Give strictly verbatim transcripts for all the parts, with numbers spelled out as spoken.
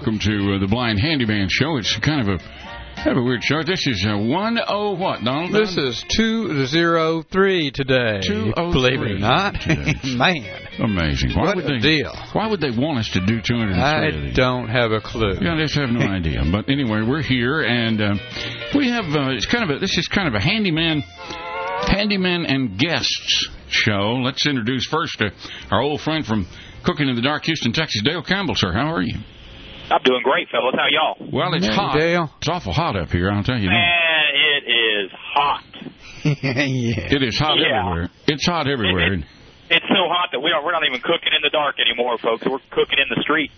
welcome to uh, the Blind Handyman Show. It's kind of a kind of a weird show. This is uh, one oh what, Donald? This is two oh three today. two oh three. Believe it or not. Man. Amazing. Why what would a they, deal. Why would they want us to do two hundred three I of these? don't have a clue. Yeah, I just have no idea. But anyway, we're here, and uh, we have, uh, it's kind of a, this is kind of a handyman, handyman and guests show. Let's introduce first uh, our old friend from Cooking in the Dark, Houston, Texas, Dale Campbell, sir. How are you? I'm doing great, fellas. How y'all? Well, it's Hey, hot. Dale. It's awful hot up here, I'll tell you that. Man, it is hot. Yeah. It is hot Yeah. everywhere. It's hot everywhere. It, it, it's so hot that we don't, we're not even cooking in the dark anymore, folks. We're cooking in the street.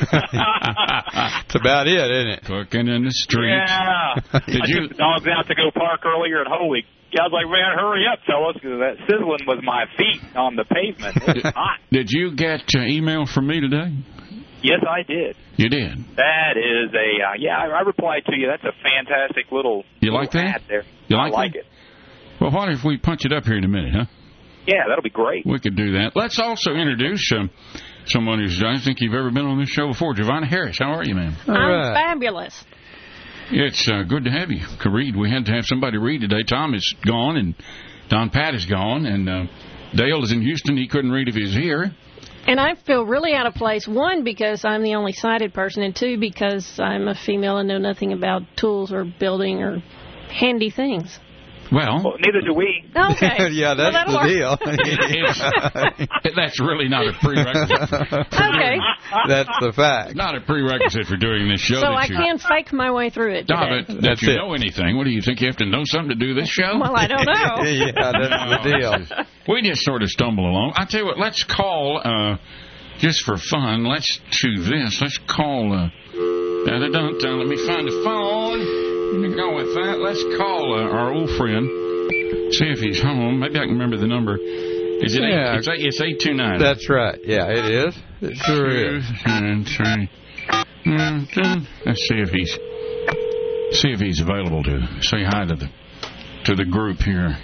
That's about it, isn't it? Cooking in the street. Yeah. Did I you? took the dogs out to go park earlier, and holy, I was like, man, hurry up, fellas, because that sizzling was my feet on the pavement. It was hot. Did you get uh, email from me today? Yes, I did. You did. That is a, uh, yeah, I, I replied to you. That's a fantastic little, You like little that? ad there. You I like like that? it. Well, what if we punch it up here in a minute, huh? Yeah, that'll be great. We could do that. Let's also introduce um, someone who's, I don't think you've ever been on this show before. Giovanna Harris, how are you, ma'am? All I'm right. fabulous. It's uh, good to have you. Read. We had to have somebody read today. Tom is gone, and Don Pat is gone, and uh, Dale is in Houston. He couldn't read if he was here. And I feel really out of place, one, because I'm the only sighted person, and two, because I'm a female and know nothing about tools or building or handy things. Well, Well, neither do we. Okay. Yeah, Well, that's that'll the work. deal. that's really not a prerequisite. Okay. That's the fact. Not a prerequisite for doing this show. So that I you, can fake my way through it Stop today. it. That That's you it. know anything. What do you think? You have to know something to do this show? Well, I don't know. Yeah, that's the deal. We just sort of stumble along. I tell you what, let's call, uh, just for fun, let's do this. Let's call, uh, da-da-dun-dun. Let me find the phone. Let me go with that. Let's call uh, our old friend, see if he's home. Maybe I can remember the number. Is it Yeah. eight? It's, eight, it's eight two nine. That's right. Yeah, it is. It sure is. And three. Let's see if he's see if he's available to say hi to the to the group here.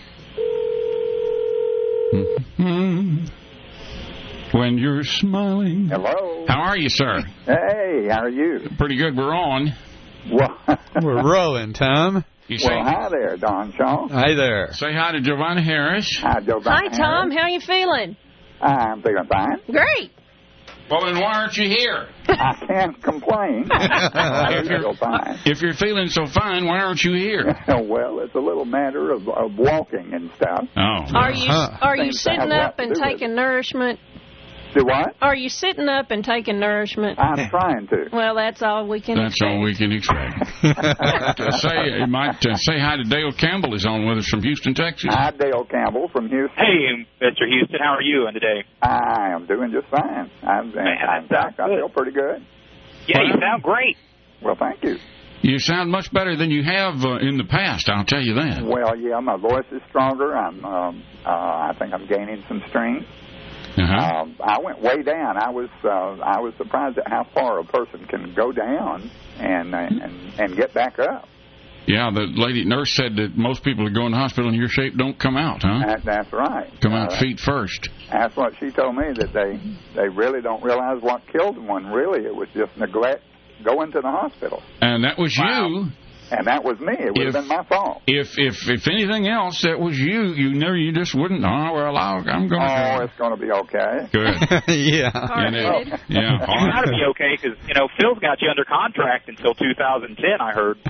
When you're smiling. Hello. How are you, sir? Hey, how are you? Pretty good. We're on. Well, We're rolling, Tom. You say, well, hi there, Don Shaw. Hi there. say hi to Giovanna Harris. Hi, Joe. Hi, Tom. How you feeling? I'm feeling fine. Great. Well, then why aren't you here? I can't complain. I'm feeling fine. If you're feeling so fine, why aren't you here? Well, it's a little matter of, of walking and stuff. Oh. Are you Huh. are you Seems to have sitting a lot up to and do with taking nourishment? Do what? Are you sitting up and taking nourishment? I'm trying to. Well, that's all we can That's expect. all we can expect. uh, say, you might uh, say hi to Dale Campbell. Is on with us from Houston, Texas. Hi, Dale Campbell from Houston. Hey, Mister Houston, how are you doing today? I am doing just fine. I'm, in Man, fact, I good. feel pretty good. Yeah, you sound great. Well, thank you. You sound much better than you have uh, in the past. I'll tell you that. Well, yeah, my voice is stronger. I'm, um, uh, I think I'm gaining some strength. Uh-huh. Um, I went way down. I was uh, I was surprised at how far a person can go down and uh, and and get back up. Yeah, the lady nurse said that most people who go in the hospital in your shape don't come out, huh? That, that's right. Come out Uh, feet first. That's what she told me, that they they really don't realize what killed one. Really, it was just neglect going to the hospital, And that was Wow. you. and that was me. It would If- have been my fault. If if if anything else, that was you. You know, you just wouldn't. Oh well, I'll, I'm going Oh, to. it's going to be okay. Good. Yeah. And it- Hard-headed. yeah. It's hard. got to be okay because, you know, Phil's got you under contract until two thousand ten, I heard.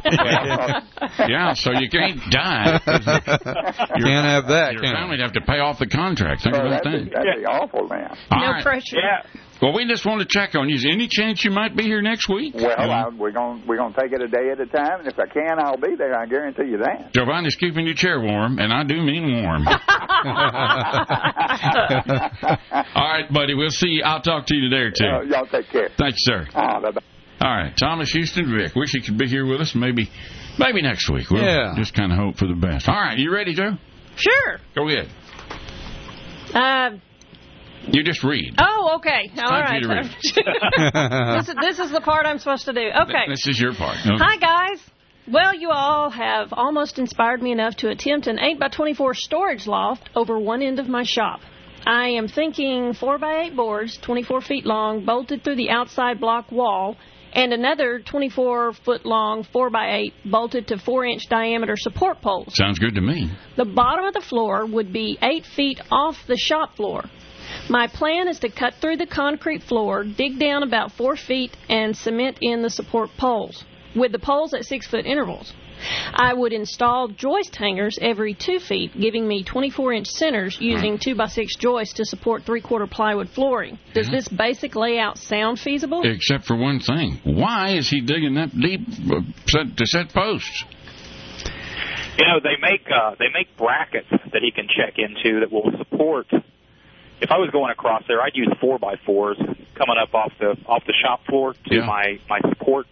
Yeah. So you can't die. Can't have that, Your can family would have to pay off the contract. Think So about that'd, be, that. that'd be awful, man. All No right. pressure. Yeah. Well, we just want to check on you. Is there any chance you might be here next week? Well, Uh, I, we're going we're going to take it a day at a time, and if I can, I'll be there. I guarantee you that. Giovanni's keeping your chair warm, and I do mean warm. All right, buddy. We'll see you. I'll talk to you today or two. Uh, y'all take care. Thanks, sir. Ah, bye-bye. All right, Thomas Houston Vic. Wish he could be here with us. Maybe, maybe next week. We'll Yeah. just kind of hope for the best. All right, you ready, Joe? Sure. Go ahead. Uh, You just read. oh, okay. All time for right. you to read. this, is, this is the part I'm supposed to do. Okay. This is your part. Okay. Hi, guys. Well, you all have almost inspired me enough to attempt an eight by twenty-four storage loft over one end of my shop. I am thinking four by eight boards, twenty-four feet long, bolted through the outside block wall, and another twenty-four foot long four by eight bolted to four inch diameter support poles. Sounds good to me. The bottom of the floor would be eight feet off the shop floor. My plan is to cut through the concrete floor, dig down about four feet, and cement in the support poles, with the poles at six foot intervals. I would install joist hangers every two feet, giving me twenty-four inch centers using two by six joists to support three-quarter plywood flooring. Does Yeah. this basic layout sound feasible? Except for one thing. Why is he digging that deep uh, set, to set posts? You know, they make uh, they make brackets that he can check into that will support. If I was going across there, I'd use four by fours coming up off the off the shop floor to Yeah. my my support,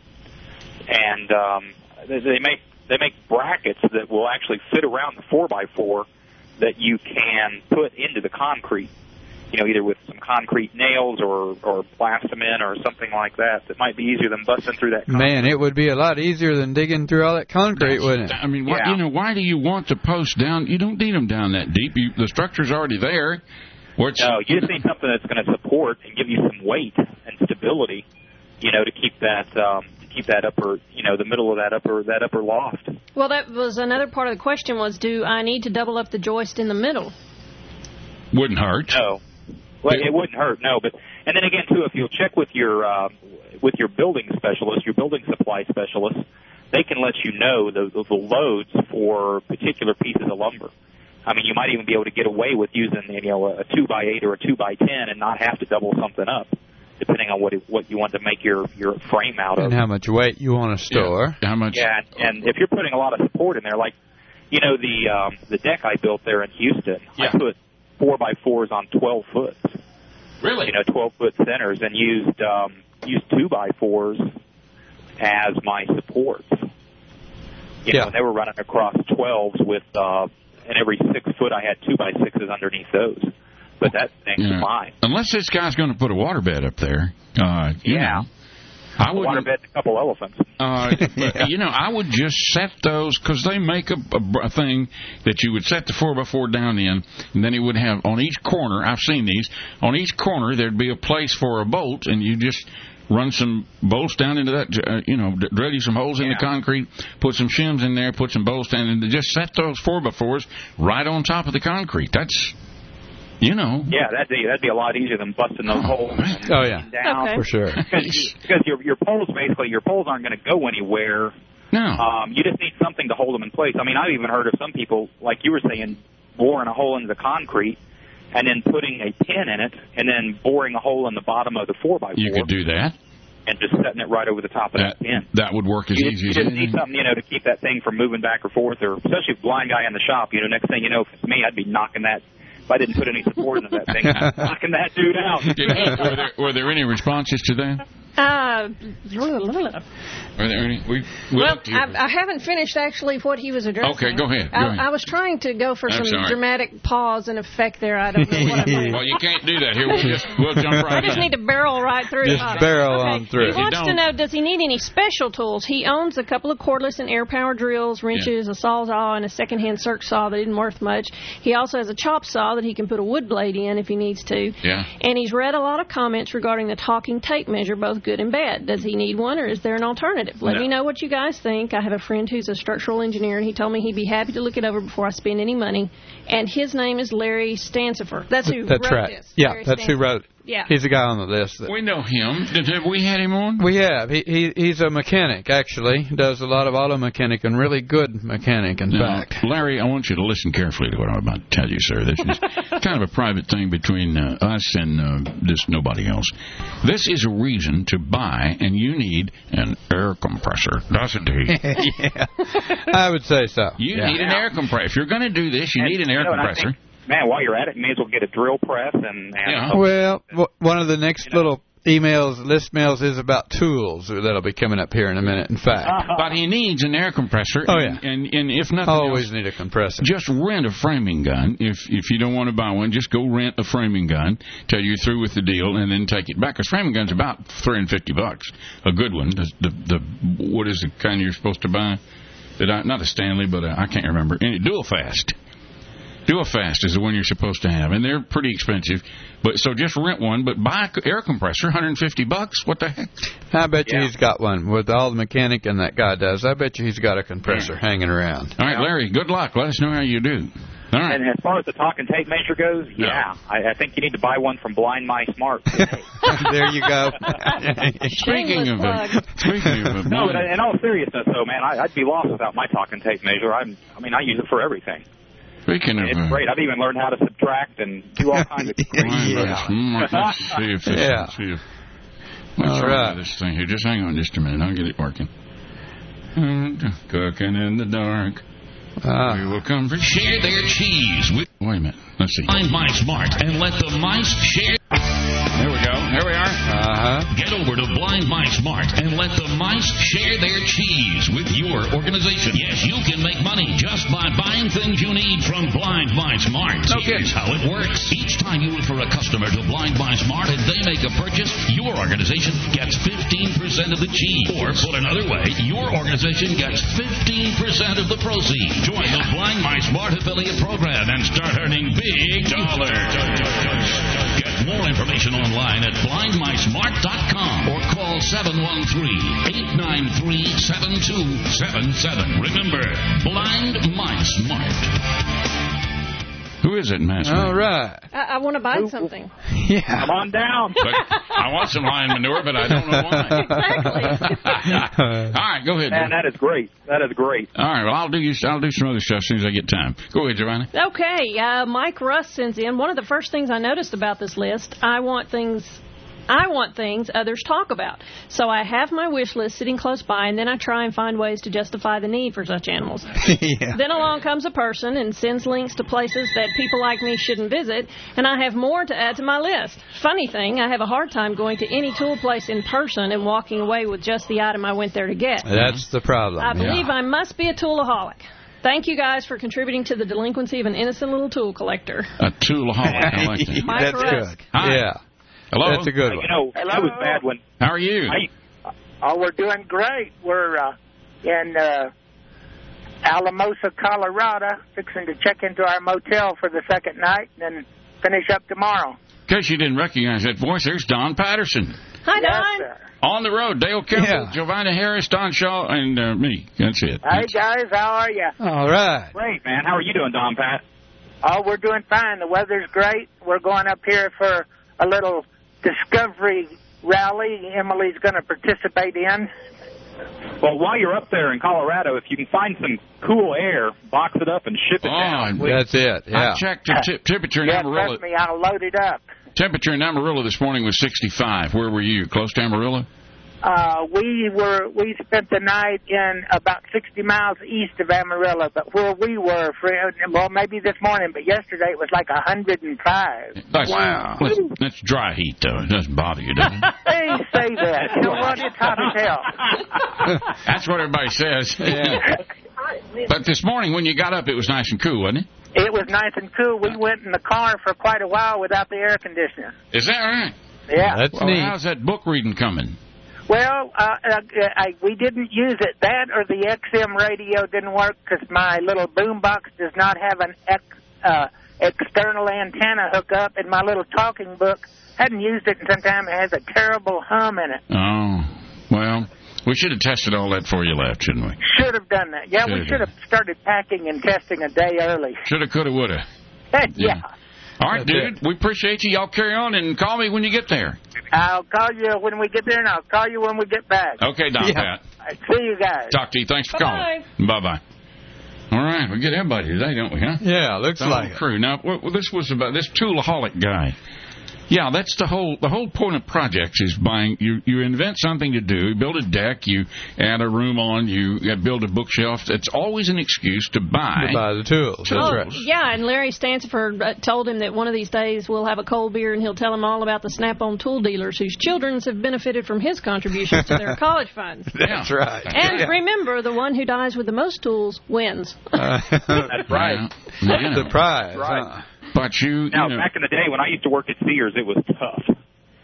and um, they, they make they make brackets that will actually fit around the four by four that you can put into the concrete. You know, either with some concrete nails or or plastamine or something like that. That might be easier than busting through that concrete. Man, it would be a lot easier than digging through all that concrete, wouldn't it? I mean, why, Yeah. you know, why do you want the post down? You don't need them down that deep. You, the structure's already there. Where it's, No, you just need something that's going to support and give you some weight and stability, you know, to keep that um, to keep that upper, you know, the middle of that upper that upper loft. Well, that was another part of the question was, do I need to double up the joist in the middle? wouldn't hurt. No, well, it wouldn't hurt. No, but and then again too, if you'll check with your uh, with your building specialist, your building supply specialist, they can let you know the, the, the loads for particular pieces of lumber. I mean, you might even be able to get away with using, you know, a two by eight or a two by ten and not have to double something up, depending on what it, what you want to make your, your frame out of. And how much weight you want to store. Yeah. How much? Yeah, and if you're putting a lot of support in there, like, you know, the um, the deck I built there in Houston, Yeah. I put four by fours on twelve foot. Really? You know, twelve foot centers, and used um, used two by fours as my supports. You Yeah. know, and they were running across twelves with. Uh, And every six foot, I had two by sixes underneath those. But that thing's Yeah. fine. Unless this guy's going to put a waterbed up there. Uh, you Yeah. know, I would. Waterbed, a couple elephants. Uh, but, Yeah. You know, I would just set those because they make a, a, a thing that you would set the four by four down in, and then it would have on each corner. I've seen these. On each corner, there'd be a place for a bolt, and you just run some bolts down into that, uh, you know, d- drill you some holes in Yeah. the concrete, put some shims in there, put some bolts down, and just set those four by fours right on top of the concrete. That's, you know. Yeah, that'd be that'd be a lot easier than busting those holes. And Oh, yeah. down. Okay. For sure. Because, because your your poles basically your poles aren't going to go anywhere. No. Um, you just need something to hold them in place. I mean, I've even heard of some people, like you were saying, boring a hole into the concrete and then putting a pin in it and then boring a hole in the bottom of the four by four. You could do that. And just setting it right over the top of that, That, pin. that would work as You, easy you as just need anything. something, you know, to keep that thing from moving back or forth, or especially a blind guy in the shop. You know, next thing you know, if it's me, I'd be knocking that. If I didn't put any support into that thing, knocking that dude out. were, there, were there any responses to that? Uh, Are there any? We, we well, looked here. I, I haven't finished actually what he was addressing. Okay, go ahead, go I, ahead. I was trying to go for I'm some sorry. dramatic pause and effect there. I don't know what I'm doing. Well, you can't do that. Here, we'll just we'll jump right I just in. need to barrel right through. Just Uh, barrel okay. on through. He If you wants to don't- know, does he need any special tools? He owns a couple of cordless and air power drills, wrenches, a sawzall, and a secondhand circ saw that isn't worth much. He also has a chop saw that he can put a wood blade in if he needs to. Yeah. And he's read a lot of comments regarding the talking tape measure, both good and bad. Does he need one, or is there an alternative? Let No. me know what you guys think. I have a friend who's a structural engineer, and he told me he'd be happy to look it over before I spend any money. And his name is Larry Stancifer. That's who That's wrote right. this. Yeah, Larry that's who Stancifer. wrote it. Yeah. He's the guy on the list. That We know him. Did, have we had him on? we have. He, he He's a mechanic, actually. Does a lot of auto mechanic and really good mechanic, in Now, fact. Larry, I want you to listen carefully to what I'm about to tell you, sir. This is kind of a private thing between uh, us and uh, this nobody else. This is a reason to buy, and you need an air compressor, doesn't he? Yeah. I would say so. You Yeah. need an air compressor. If you're going to do this, you And, need an air you know, and I compressor. think, man, while you're at it, you may as well get a drill press and. and Yeah. Well, w- one of the next little emails, list mails, is about tools that'll be coming up here in a minute, in fact. But he needs an air compressor. Oh, and, yeah. and, and if nothing Always else, need a compressor. just rent a framing gun. If if you don't want to buy one, just go rent a framing gun till you're through with the deal, and then take it back. Because framing gun's about three hundred fifty bucks. A good one. The, the the what is the kind you're supposed to buy? That I, not a Stanley, but a, I can't remember. Any dual fast. Dual Fast is the one you're supposed to have, and they're pretty expensive. But so just rent one, but buy an air compressor, one hundred fifty bucks. What the heck? I bet you Yeah. he's got one with all the mechanic and that guy does. I bet you he's got a compressor hanging around. All right, Larry, good luck. Let us know how you do. All right. And as far as the talk and tape measure goes, yeah, I, I think you need to buy one from Blind My Smart. There you go. Speaking of plug. uh, speaking of uh, No, but in all seriousness, though, man, I, I'd be lost without my talk and tape measure. I'm, I mean, I use it for everything. speaking of It's uh, great. I've even learned how to subtract and do all kinds of crazy Yeah. stuff. Mm, let's see if this, Yeah. let's see if, let's All try right. this thing here. Just hang on just a minute. I'll get it working. Mm, Cooking in the dark. We Ah. will come for Share their cheese with Wait a minute. Let's see. Blind Mice Smart and let the mice share. There we go. There we are. Uh-huh. Get over to Blind Mice Smart and let the mice share their cheese with your organization. Yes, you can make money just by buying things you need from Blind Mice Smart. No kidding. Here's how it works. Each time you refer a customer to Blind Mice Smart and they make a purchase, your organization gets fifteen percent of the cheese. Or put another way, your organization gets fifteen percent of the proceeds. Join the Blind Mice Smart affiliate program and start earning big dollars. Get more information online at blind my smart dot com or call seven one three, eight nine three, seven two seven seven. Remember, Blind Mice Smart. Who is it, Master? All right. I, I want to buy something. Yeah. Come on down. But I want some lion manure, but I don't know why. Exactly. All right, go ahead. Man, that is great. That is great. All right, well, I'll do you, I'll do some other stuff as soon as I get time. Go ahead, Giovanni. Okay, uh, Mike Russ sends in, one of the first things I noticed about this list, I want things... I want things others talk about. So I have my wish list sitting close by, and then I try and find ways to justify the need for such animals. Yeah. Then along comes a person and sends links to places that people like me shouldn't visit, and I have more to add to my list. Funny thing, I have a hard time going to any tool place in person and walking away with just the item I went there to get. That's the problem. I believe yeah. I must be a toolaholic. Thank you guys for contributing to the delinquency of an innocent little tool collector. A toolaholic. I like that. Mike That's Rusk. good. Hi. Yeah. Hello. That's a good You one. know, Hello. I was bad when How are you? I Oh, we're doing great. We're uh, in uh, Alamosa, Colorado, fixing to check into our motel for the second night and then finish up tomorrow. In case you didn't recognize that voice, there's Don Patterson. Hi, Yes, Don. sir. On the road, Dale Campbell, Yeah. Giovanni Harris, Don Shaw, and uh, me. That's it. Hey, That's- guys, how are you? All right. great, man. How are you doing, Don Pat? Oh, we're doing fine. The weather's great. We're going up here for a little discovery rally Emily's going to participate in. Well, while you're up there in Colorado, if you can find some cool air, box it up and ship it Oh, down. please. That's it. Yeah. I checked the t- temperature in Yeah, Amarillo. trust me, I'll load it up. Temperature in Amarillo this morning was sixty-five. Where were you? Close to Amarillo? Uh, we were we spent the night in about sixty miles east of Amarillo, but where we were, for, well, maybe this morning, but yesterday it was like one hundred five. That's, Wow. That's, that's dry heat, though. It doesn't bother you, does it? Hey, say that. You know what? It's hot as hell. That's what everybody says. Yeah. But this morning when you got up, it was nice and cool, wasn't it? It was nice and cool. We went in the car for quite a while without the air conditioner. Is that right? Yeah. That's Well, neat. how's that book reading coming? Well, uh, uh, I, we didn't use it. That or the X M radio didn't work because my little boom box does not have an ex, uh, external antenna hookup, and my little talking book, hadn't used it in some time. It has a terrible hum in it. Oh, well, we should have tested all that before you left, shouldn't we? Should have done that. Yeah, we Should've should have started packing and testing a day early. Shoulda, coulda, woulda. yeah. All right, That's dude. We appreciate you. Y'all carry on and call me when you get there. I'll call you when we get there, and I'll call you when we get back. Okay, Don Yeah. Pat. All right, see you guys. Talk to you. Thanks for Bye-bye. calling. Bye-bye. All right, we get everybody today, don't we, huh? Yeah, looks The whole like it. crew. Now, well, this was about this toolaholic guy. Yeah, that's the whole the whole point of projects is buying. You you invent something to do. You build a deck. You add a room on. You build a bookshelf. It's always an excuse to buy. To buy the tools. That's Oh, right. yeah, and Larry Stanford uh, told him that one of these days we'll have a cold beer and he'll tell him all about the Snap-on tool dealers whose children have benefited from his contributions to their college funds. That's Yeah. right. And Yeah. remember, the one who dies with the most tools wins. Uh, That's right. Yeah, you know. the prize. Right. huh? But you, Now, you know, back in the day when I used to work at Sears, it was tough.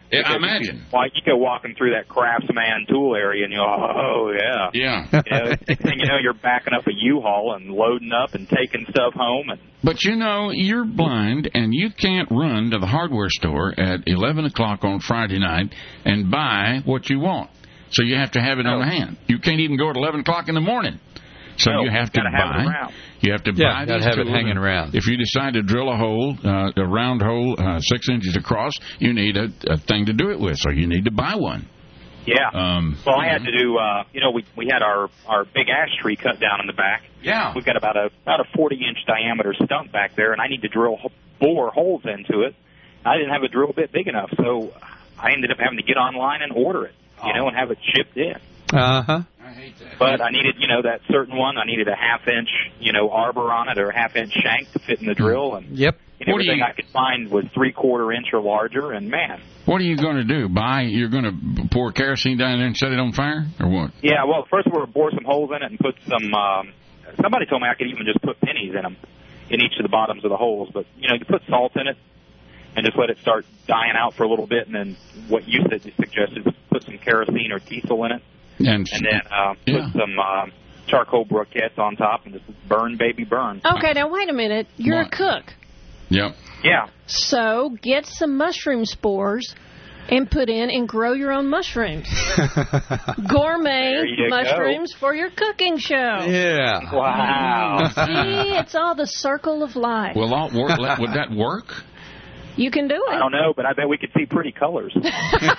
Yeah, I imagine. Like you go walking through that Craftsman tool area, and you go, oh yeah, yeah. You know, next thing you know, you're backing up a U-Haul and loading up and taking stuff home. And But you know, you're blind, and you can't run to the hardware store at eleven o'clock on Friday night and buy what you want. So you have to have it no. on hand. You can't even go at eleven o'clock in the morning. So no, you have to gotta buy. Have it around. You have to yeah, buy gotta these have it tools. hanging around. If you decide to drill a hole, uh, a round hole, uh, six inches across, you need a, a thing to do it with. So you need to buy one. Yeah. Um, well, I had to do. Uh, you know, we we had our our big ash tree cut down in the back. Yeah. We've got about a about a forty inch diameter stump back there, and I need to drill bore holes into it. I didn't have a drill bit big enough, so I ended up having to get online and order it. You know, and have it shipped in. Uh huh. I hate that. But I needed, you know, that certain one. I needed a half inch, you know, arbor on it or a half inch shank to fit in the drill, and Yep. and everything I could find was three quarter inch or larger. And man, what are you going to do? Buy? You're going to pour kerosene down there and set it on fire, or what? yeah. Well, first we're gonna bore some holes in it and put some. Um, somebody told me I could even just put pennies in them in each of the bottoms of the holes, but you know, you put salt in it and just let it start dying out for a little bit, and then what you said you suggested was put some kerosene or diesel in it. And, And then uh, yeah. put some um, charcoal briquettes on top and just burn, baby, burn. Okay, now wait a minute. You're What? a cook. Yep. Yeah. So get some mushroom spores and put in and grow your own mushrooms. Gourmet There you mushrooms for your cooking show. Yeah. Wow. See, it's all the circle of life. Will all work? Would that work? You can do I it. don't know, but I bet we could see pretty colors. Okay,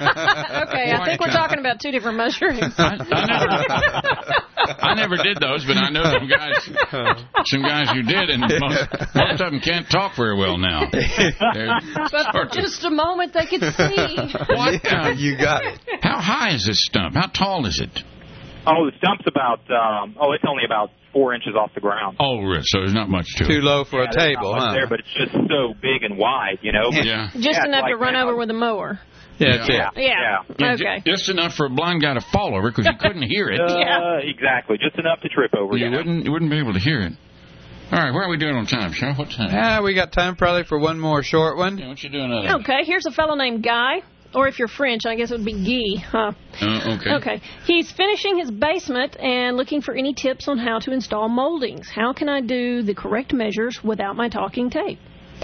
I think we're talking about two different mushrooms. I, I never, I never did those, but I know some guys, some guys who did, and most, most of them can't talk very well now. They're But for sort of- just a moment, they could see. What? Yeah, you got it. How high is this stump? How tall is it? Oh, the stump's about, um, oh, it's only about four inches off the ground. Oh, really? So there's not much to Too it. low for Yeah, a there's not table, much huh? there, but it's just so big and wide, you know. Yeah. Just Yeah, enough like to run now. over with a mower. Yeah, that's Yeah. it. Yeah. Yeah, Okay. ju- Just enough for a blind guy to fall over because you couldn't hear it. Uh, Yeah. Exactly, just enough to trip over. You You know? wouldn't, you wouldn't be able to hear it. All right, where are we doing on time, Sheriff? What time? Ah, we got time probably for one more short one. Yeah, what you doing? Other? Okay, here's a fellow named Guy. Or if you're French, I guess it would be Guy, huh? Uh, okay. Okay. He's finishing his basement and looking for any tips on how to install moldings. How can I do the correct measures without my talking tape?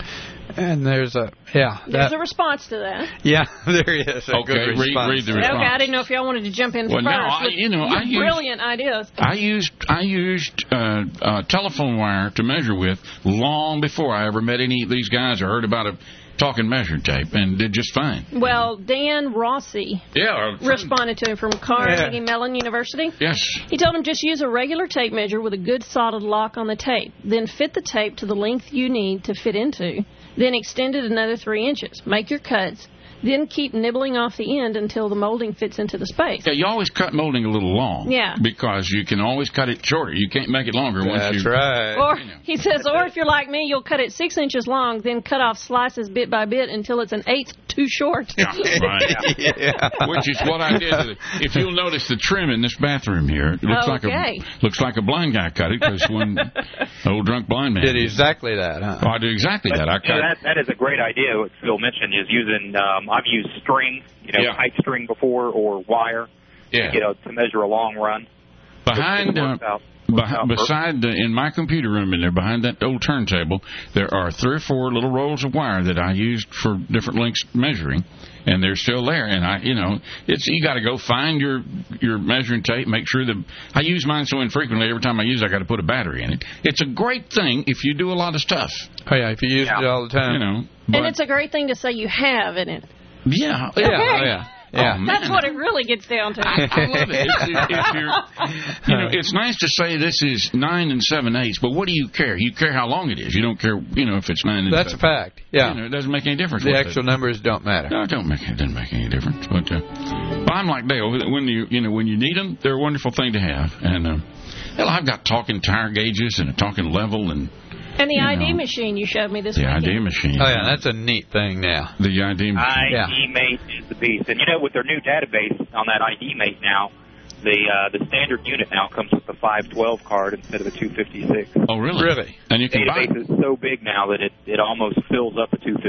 And there's a yeah. There's That, a response to that. yeah, there is a Okay, good read- response. read the there. response. Okay, I didn't know if y'all wanted to jump in Well, first. no, I- with you know, I your used- brilliant ideas. I used I used uh, uh, telephone wire to measure with long before I ever met any of these guys or heard about a talking measuring tape, and did just fine. Well, Dan Rossi Yeah. responded to him from Carnegie Yeah. Mellon University. Yes. He told him just use a regular tape measure with a good solid lock on the tape. Then fit the tape to the length you need to fit into. Then extend it another three inches. Make your cuts. Then keep nibbling off the end until the molding fits into the space. Yeah, you always cut molding a little long. Yeah. Because you can always cut it shorter. You can't make it longer once That's you. right. Or, he says, or if you're like me, you'll cut it six inches long, then cut off slices bit by bit until it's an eighth too short. Yeah, right. Yeah. Which is what I did. If you'll notice the trim in this bathroom here, it looks like Okay. a looks like a blind guy cut it because one old drunk blind man Did exactly that, huh? Oh, I did exactly that. I You know, cut. that, that is a great idea. What Phil mentioned is using. Um, I've used string, you know, Yeah. tight string before, or wire, Yeah. you know, to measure a long run. Behind. It Uh, works out. Works Beh- out perfect. beside the, in my computer room in there, behind that old turntable, there are three or four little rolls of wire that I used for different lengths measuring, and they're still there. And I, you know, it's you got to go find your your measuring tape, make sure that I use mine so infrequently. Every time I use, it, I got to put a battery in it. It's a great thing if you do a lot of stuff, Oh, yeah, if you use Yeah. it all the time. you know. But, And it's a great thing to say you have in it. yeah, yeah, Okay. oh, yeah. Yeah. Oh, man. That's what it really gets down to. I, I love it. It's, it- if you're, you know, it's nice to say this is nine and seven eighths, but what do you care? You care how long it is. You don't care, you know, if it's nine and That's a seven. fact. Yeah. You know, it doesn't make any difference. The what actual numbers don't matter. No, it don't make it doesn't make any difference. But uh, well, I'm like Dale. When you you know when you need them, they're a wonderful thing to have. And uh, hell, I've got talking tire gauges and a talking level and And the You I D know. machine you showed me this the weekend. I D machine. Oh, yeah, that's a neat thing now. the I D machine. Yeah. I D Mate is the beast, and you know, with their new database on that I D Mate now, the uh, the standard unit now comes with the five twelve card instead of the two fifty-six. Oh, really? Really? And you can buy. Database is so big now that it it almost fills up a two fifty-six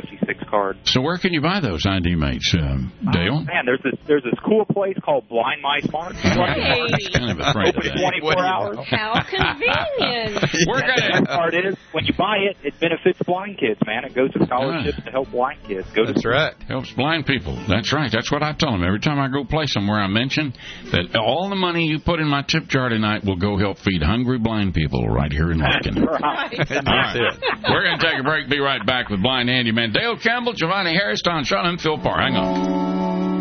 card. So where can you buy those I D mates, um, Dale? Oh, man, there's this there's this cool place called Blind My Smart. Hey. kind of afraid of Open that. twenty-four hours. How convenient. We're The gonna. best part is, when you buy it, it benefits blind kids, man. It goes to scholarships to help blind kids. Go That's to right. Helps blind people. That's right. That's what I tell them. Every time I go play somewhere, I mention that all the money you put in my tip jar tonight will go help feed hungry blind people right here in Lincoln. Right. All right. We're going to take a break. Be right back with Blind Andy Man. Dale Campbell, Giovanni Harris, Don Shaw, and Phil Parr. Hang on.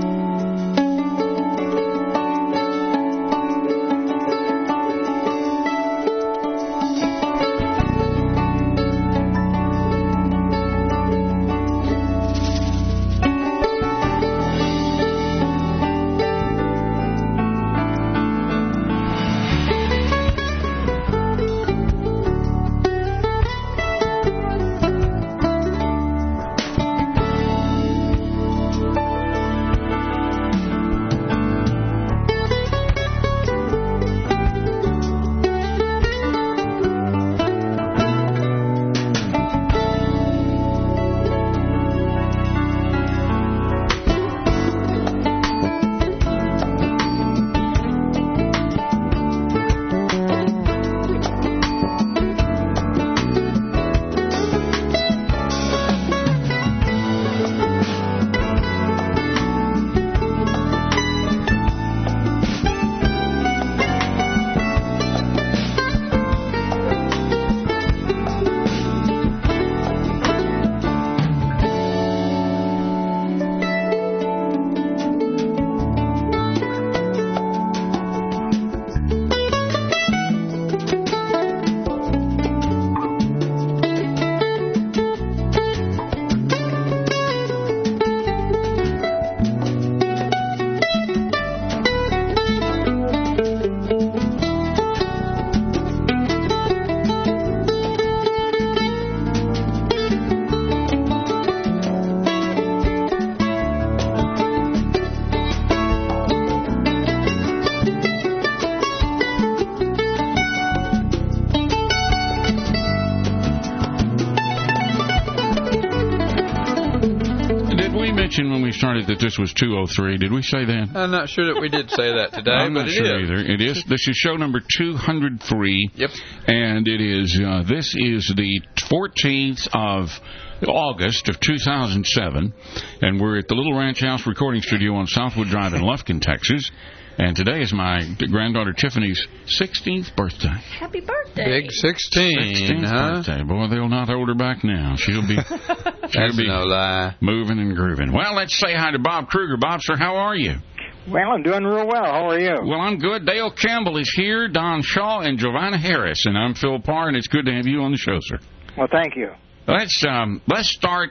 When we started that this was two oh three. Did we say that? I'm not sure that we did say that today. I'm but not it sure is. either. It is. This is show number two hundred three. Yep. And it is. Uh, this is the fourteenth of August of two thousand seven, and we're at the Little Ranch House recording studio on Southwood Drive in Lufkin, Texas. And today is my granddaughter Tiffany's sixteenth birthday. Happy birthday. Big sixteen, sixteenth huh? birthday. Boy, they'll not hold her back now. She'll be, she'll That's be no lie. moving and grooving. Well, let's say hi to Bob Kruger. Bob, sir, how are you? Well, I'm doing real well. How are you? Well, I'm good. Dale Campbell is here, Don Shaw, and Giovanna Harris, and I'm Phil Parr, and it's good to have you on the show, sir. Well, thank you. Let's um, let's start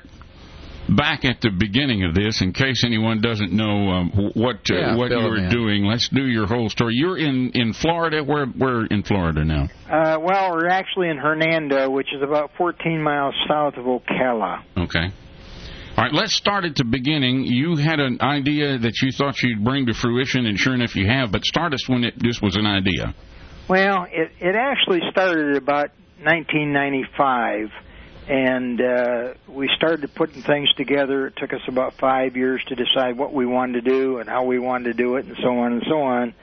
back at the beginning of this, in case anyone doesn't know um, what uh, Yeah, what fill you them were in. doing. Let's do your whole story. You're in, in Florida. Where where in Florida now? Uh, well, we're actually in Hernando, which is about fourteen miles south of Ocala. Okay. All right, let's start at the beginning. You had an idea that you thought you'd bring to fruition, and sure enough you have, but start us when it, this was an idea. Well, it, it actually started about nineteen ninety-five, and uh, we started putting things together. It took us about five years to decide what we wanted to do and how we wanted to do it and so on and so on.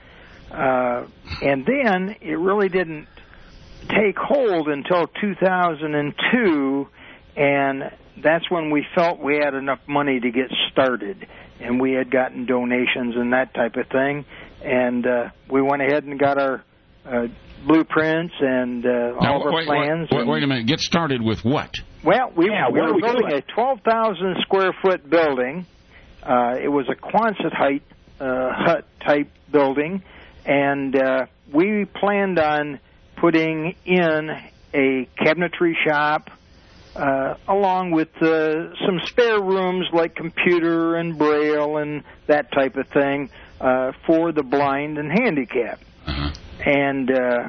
Uh, and then it really didn't take hold until two thousand two, and that's when we felt we had enough money to get started, and we had gotten donations and that type of thing, and uh, we went ahead and got our uh, blueprints and uh, all Now, of our wait, plans. Wait, wait, wait a minute. Get started with what? Well, we, Yeah, we what were are we building doing? a twelve thousand square foot building. Uh, it was a Quonset height uh, hut type building, and uh, we planned on putting in a cabinetry shop, uh, along with uh, some spare rooms like computer and braille and that type of thing uh, for the blind and handicapped. Uh-huh. And uh,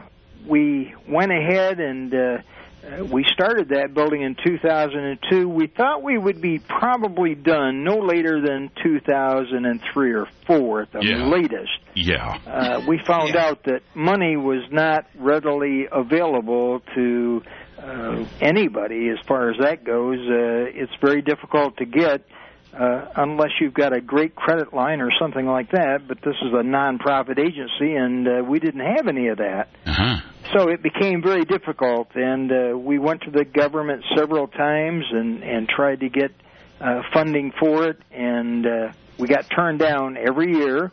we went ahead and uh, we started that building in two thousand two. We thought we would be probably done no later than two thousand three or four at the Yeah. latest. Yeah. Uh, we found out that money was not readily available to uh, anybody as far as that goes. Uh, it's very difficult to get uh, unless you've got a great credit line or something like that. But this is a nonprofit agency, and uh, we didn't have any of that. Uh-huh. So it became very difficult, and uh, we went to the government several times and, and tried to get uh, funding for it, and uh, we got turned down every year.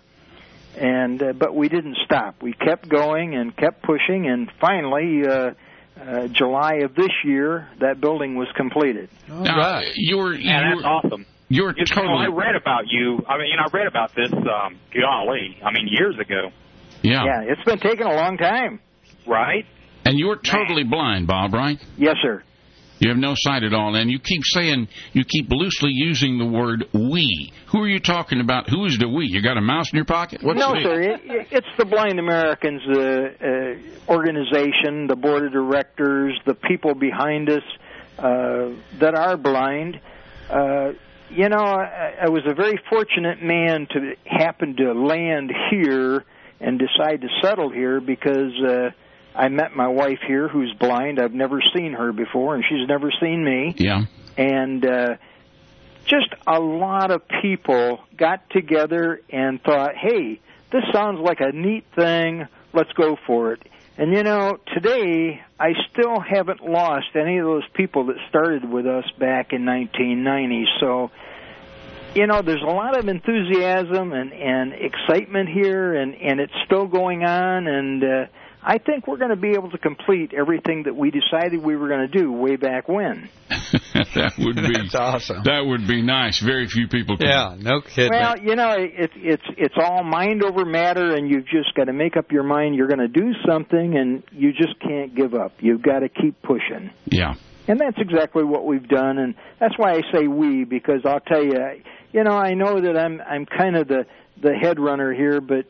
And uh, but we didn't stop. We kept going and kept pushing, and finally, uh, uh, July of this year, that building was completed. All now, right. You're, you're, yeah, that's awesome. You're you totally. Know, I read about you. I mean, you know, I read about this. Um, golly, I mean, years ago. Yeah. Yeah, it's been taking a long time. Right. And you're totally blind, Bob, right? Yes, sir. You have no sight at all, and you keep saying, you keep loosely using the word we. Who are you talking about? Who is the we? You got a mouse in your pocket? What's no, the... sir. It, it's the Blind Americans uh, uh, organization, the board of directors, the people behind us uh, that are blind. Uh, you know, I, I was a very fortunate man to happen to land here and decide to settle here because... Uh, I met my wife here who's blind. I've never seen her before, and she's never seen me. Yeah. And uh, just a lot of people got together and thought, hey, this sounds like a neat thing. Let's go for it. And, you know, today I still haven't lost any of those people that started with us back in nineteen ninety. So, you know, there's a lot of enthusiasm and, and excitement here, and, and it's still going on, and... Uh, I think we're going to be able to complete everything that we decided we were going to do way back when. That would be That's awesome. That would be nice. Very few people can. Yeah, no kidding. Well, you know, it's it's it's all mind over matter, and you've just got to make up your mind you're going to do something, and you just can't give up. You've got to keep pushing. Yeah. And that's exactly what we've done, and that's why I say we, because I'll tell you, you know, I know that I'm I'm kind of the the head runner here, but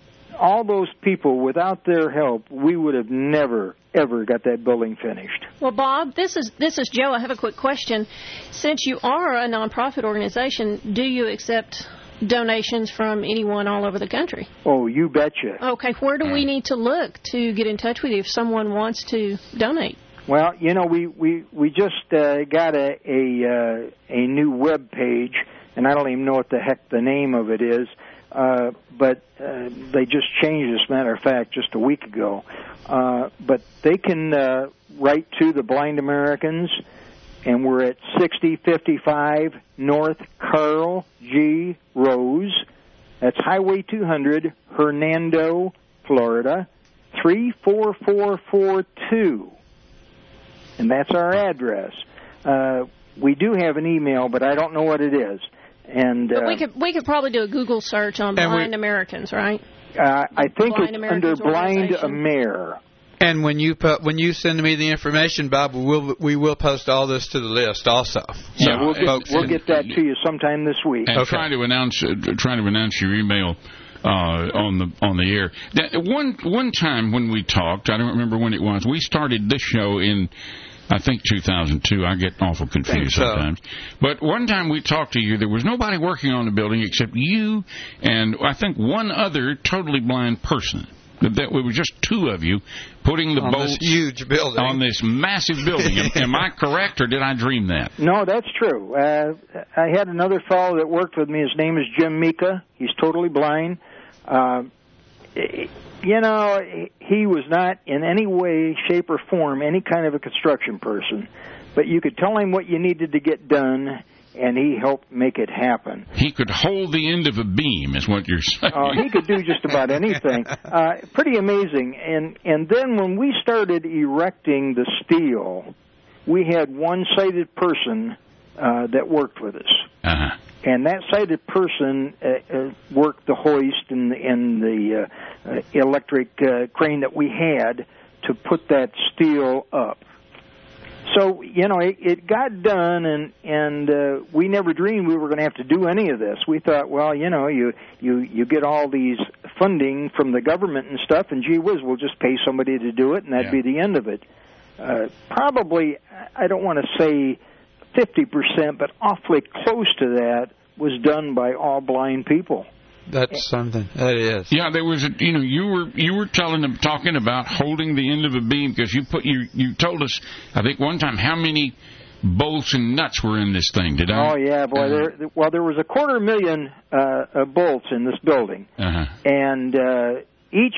all those people, without their help, we would have never, ever got that building finished. Well, Bob, this is this is Joe. I have a quick question. Since you are a nonprofit organization, do you accept donations from anyone all over the country? Oh, you betcha. Okay, where do we need to look to get in touch with you if someone wants to donate? Well, you know, we we we just uh, got a a, uh, a new web page, and I don't even know what the heck the name of it is. Uh, but uh, they just changed, as a matter of fact, just a week ago. Uh, but they can uh, write to the Blind Americans, and we're at sixty fifty-five North Carl G. Rose. That's Highway two hundred, Hernando, Florida, three four four four two. And that's our address. Uh, we do have an email, but I don't know what it is. And uh, we could we could probably do a Google search on Blind we, Americans, right? Uh, I think Blind it's Americans under Blind Amer. And when you put, when you send me the information, Bob, we'll we will post all this to the list also. Yeah, so we'll, get, we'll get that to you sometime this week. And okay. try to announce uh, try to announce your email uh, on the on the air. That, one one time when we talked, I don't remember when it was. We started this show in. I think two thousand two. I get awful confused so. sometimes. But one time we talked to you, there was nobody working on the building except you and I think one other totally blind person. That it was just two of you putting the on bolts this huge building on this massive building. am, am I correct, or did I dream that? No, that's true. Uh, I had another fellow that worked with me. His name is Jim Mika. He's totally blind. Uh, You know, he was not in any way, shape, or form any kind of a construction person. But you could tell him what you needed to get done, and he helped make it happen. He could hold the end of a beam, is what you're saying. Uh, he could do just about anything. Uh, pretty amazing. And, and then when we started erecting the steel, we had one sighted person uh, that worked with us. Uh-huh. And that sighted person uh, uh, worked the hoist and, and the uh, uh, electric uh, crane that we had to put that steel up. So, you know, it, it got done, and, and uh, we never dreamed we were going to have to do any of this. We thought, well, you know, you, you, you get all these funding from the government and stuff, and gee whiz, we'll just pay somebody to do it, and that'd yeah. be the end of it. Uh, probably, I don't want to say fifty percent, but awfully close to that was done by all blind people. That's something. That is. Yeah, there was a. You know, you were you were telling them talking about holding the end of a beam because you put you you told us I think one time how many bolts and nuts were in this thing. Did I? Oh yeah, boy. Uh, there, well, there was a quarter million uh, uh, bolts in this building, uh-huh. and uh, each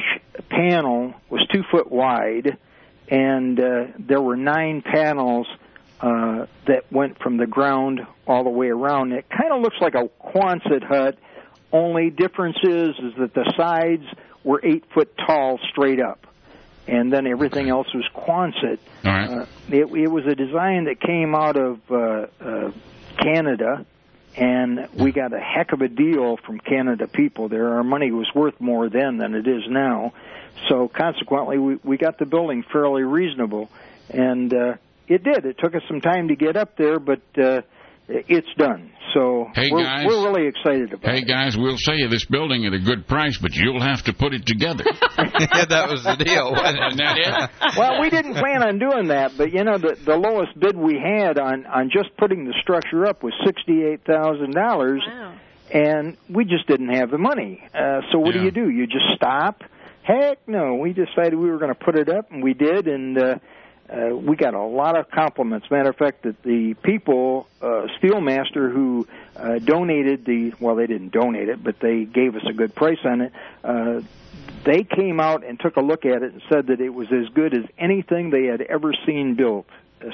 panel was two foot wide, and uh, there were nine panels uh, that went from the ground all the way around. It kind of looks like a Quonset hut. Only difference is, is that the sides were eight foot tall straight up, and then everything else was Quonset. All right. Uh, it, it was a design that came out of uh, uh, Canada, and we got a heck of a deal from Canada people there. Our money was worth more then than it is now, so consequently we, we got the building fairly reasonable, and uh, it did. It took us some time to get up there, but uh, it's done. So hey we're, guys, we're really excited about hey it. Hey, guys, we'll sell you this building at a good price, but you'll have to put it together. Yeah, that was the deal, wasn't it? Isn't that it? Well, we didn't plan on doing that, but, you know, the, the lowest bid we had on, on just putting the structure up was sixty-eight thousand dollars, wow. and we just didn't have the money. Uh, so what Yeah. do you do? You just stop? Heck no. We decided we were going to put it up, and we did, and uh, uh, we got a lot of compliments. Matter of fact, that the people, uh, Steelmaster, who uh, donated the, well, they didn't donate it, but they gave us a good price on it, uh, they came out and took a look at it and said that it was as good as anything they had ever seen built.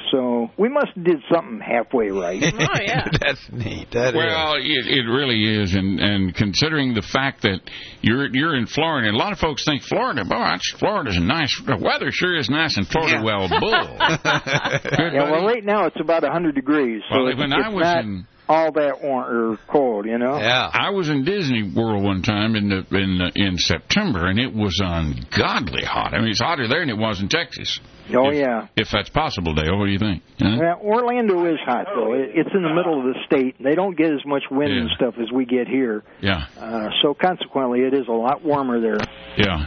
So we must have did something halfway right. Oh, yeah. That's neat. That well, is. it, it really is, and and considering the fact that you're you're in Florida, and a lot of folks think Florida, boy, that's, Florida's a nice, the weather sure is nice in Florida. Yeah. Well, bull. Good, Yeah, well, buddy. right now it's about one hundred degrees, so Well, it's, when it's I was not in- all that warm or cold, you know? Yeah. I was in Disney World one time in the, in the, in September, and it was ungodly hot. I mean, it's hotter there than it was in Texas. Oh, if, yeah. If that's possible, Dale, what do you think? Huh? Well, Orlando is hot, though. It, it's in the middle of the state. They don't get as much wind Yeah. and stuff as we get here. Yeah, Uh, so consequently, it is a lot warmer there. yeah.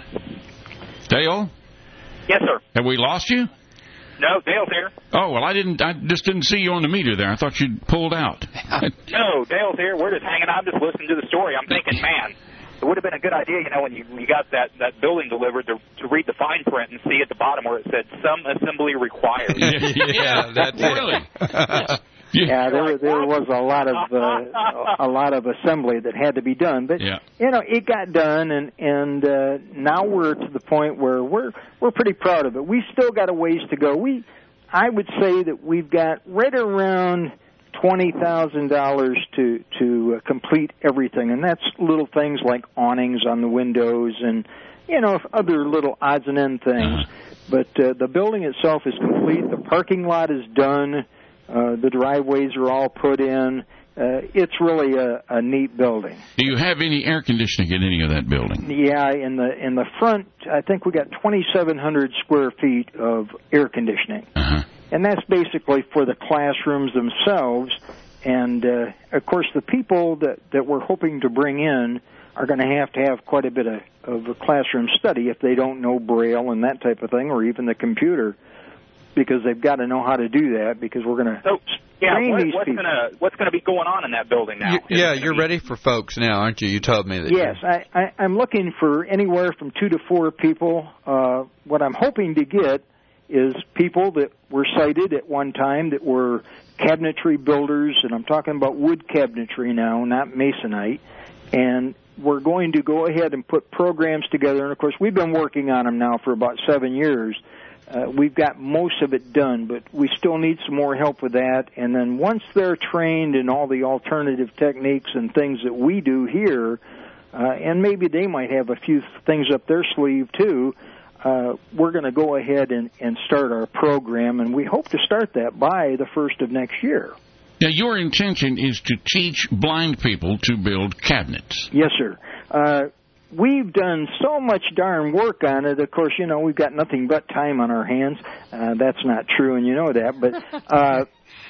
Dale, Yes, sir. have we lost you? No, Dale's here. Oh well, I didn't. I just didn't see you on the meter there. I thought you'd pulled out. No, Dale's here. We're just hanging out. I'm just listening to the story. I'm thinking, man, it would have been a good idea, you know, when you, you got that, that building delivered to, to read the fine print and see at the bottom where it said, some assembly required. Yeah, that's it. Really. Yeah, there there was a lot of uh, a lot of assembly that had to be done, but Yeah. you know it got done, and and uh, now we're to the point where we're we're pretty proud of it. We still got a ways to go. We, I would say that we've got right around twenty thousand dollars to to uh, complete everything, and that's little things like awnings on the windows and you know other little odds and end things. Uh-huh. But uh, the building itself is complete. The parking lot is done. Uh, the driveways are all put in. Uh, it's really a, a neat building. Do you have any air conditioning in any of that building? Yeah, in the in the front, I think we got twenty-seven hundred square feet of air conditioning, Uh-huh. and that's basically for the classrooms themselves. And uh, of course, the people that that we're hoping to bring in are going to have to have quite a bit of, of a classroom study if they don't know Braille and that type of thing, or even the computer, because they've got to know how to do that. Because we're going to So, yeah, train what, these what's people. gonna what's gonna be going on in that building now? You- Is it yeah, gonna you're be- ready for folks now, aren't you? You told me that. Yes, I, I, I'm looking for anywhere from two to four people. Uh, what I'm hoping to get is people that were cited at one time that were cabinetry builders, and I'm talking about wood cabinetry now, not masonite. And we're going to go ahead and put programs together. And, of course, we've been working on them now for about seven years. Uh, we've got most of it done, but we still need some more help with that. And then once they're trained in all the alternative techniques and things that we do here, uh, and maybe they might have a few things up their sleeve too, uh, we're going to go ahead and, and start our program, and we hope to start that by the first of next year. Now, your intention is to teach blind people to build cabinets. Yes, sir. Uh, we've done so much darn work on it. Of course, you know, we've got nothing but time on our hands. Uh, that's not true, and you know that. But uh,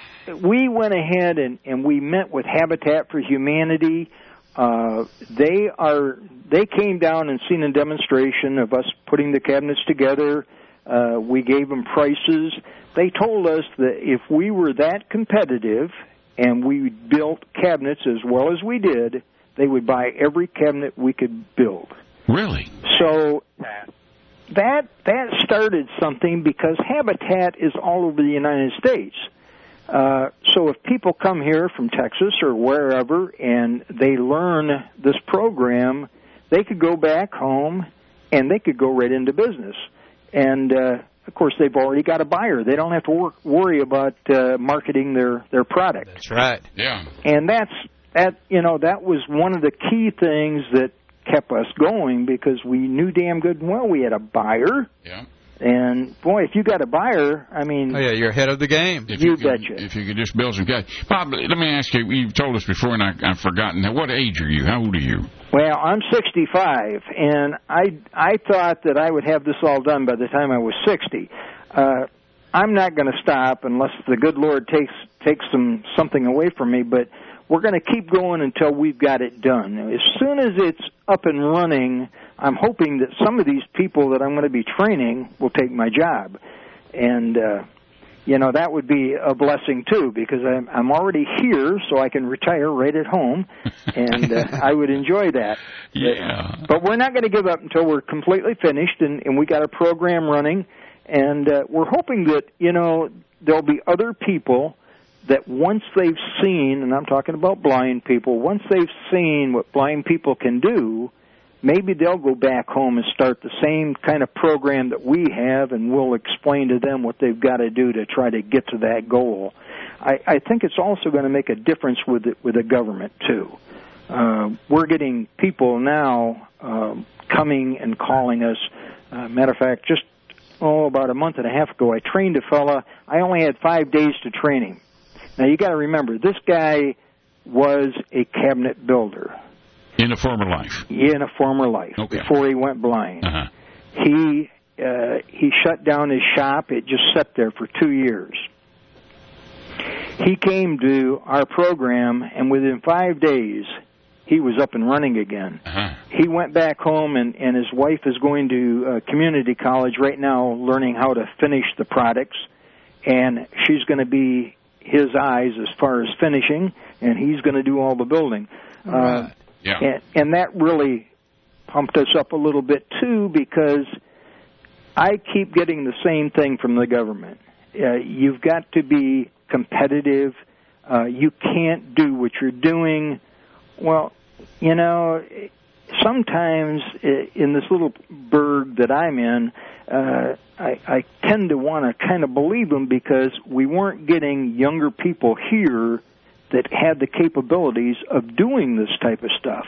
we went ahead and, and we met with Habitat for Humanity. Uh, they are they came down and seen a demonstration of us putting the cabinets together. Uh, we gave them prices. They told us that if we were that competitive and we built cabinets as well as we did, they would buy every cabinet we could build. Really? So that that started something because Habitat is all over the United States. Uh, so if people come here from Texas or wherever and they learn this program, they could go back home and they could go right into business. And, uh, of course, they've already got a buyer. They don't have to work, worry about uh, marketing their, their product. That's right. Yeah. And that's, that, you know, that was one of the key things that kept us going because we knew damn good and well we had a buyer. Yeah. And, boy, if you got a buyer, I mean... Oh, yeah, you're ahead of the game. If you, you betcha. Could, if you could just build some guys. Bob, let me ask you, you've told us before and I, I've forgotten. What age are you? How old are you? Well, I'm sixty-five, and I, I thought that I would have this all done by the time I was sixty. Uh, I'm not going to stop unless the good Lord takes takes some something away from me, but we're going to keep going until we've got it done. As soon as it's up and running, I'm hoping that some of these people that I'm going to be training will take my job. And, uh, you know, that would be a blessing, too, because I'm, I'm already here, so I can retire right at home, and uh, I would enjoy that. Yeah. But, but we're not going to give up until we're completely finished, and, and we got a program running, and uh, we're hoping that, you know, there'll be other people that once they've seen, and I'm talking about blind people, once they've seen what blind people can do, maybe they'll go back home and start the same kind of program that we have, and we'll explain to them what they've got to do to try to get to that goal. I, I think it's also going to make a difference with the, with the government, too. Uh, we're getting people now um, coming and calling us. Uh, matter of fact, just, oh, about a month and a half ago, I trained a fella. I only had five days to train him. Now, you got to remember, this guy was a cabinet builder. In a former life? In a former life, okay. Before he went blind. Uh-huh. He uh, he shut down his shop. It just sat there for two years. He came to our program, and within five days, he was up and running again. Uh-huh. He went back home, and, and his wife is going to uh, community college right now learning how to finish the products, and she's going to be his eyes as far as finishing, and he's going to do all the building. All right. Uh, yeah. and, and that really pumped us up a little bit, too, because I keep getting the same thing from the government. Uh, you've got to be competitive. Uh, you can't do what you're doing. Well, you know, sometimes in this little burg that I'm in, uh, I, I tend to want to kind of believe them because we weren't getting younger people here that had the capabilities of doing this type of stuff.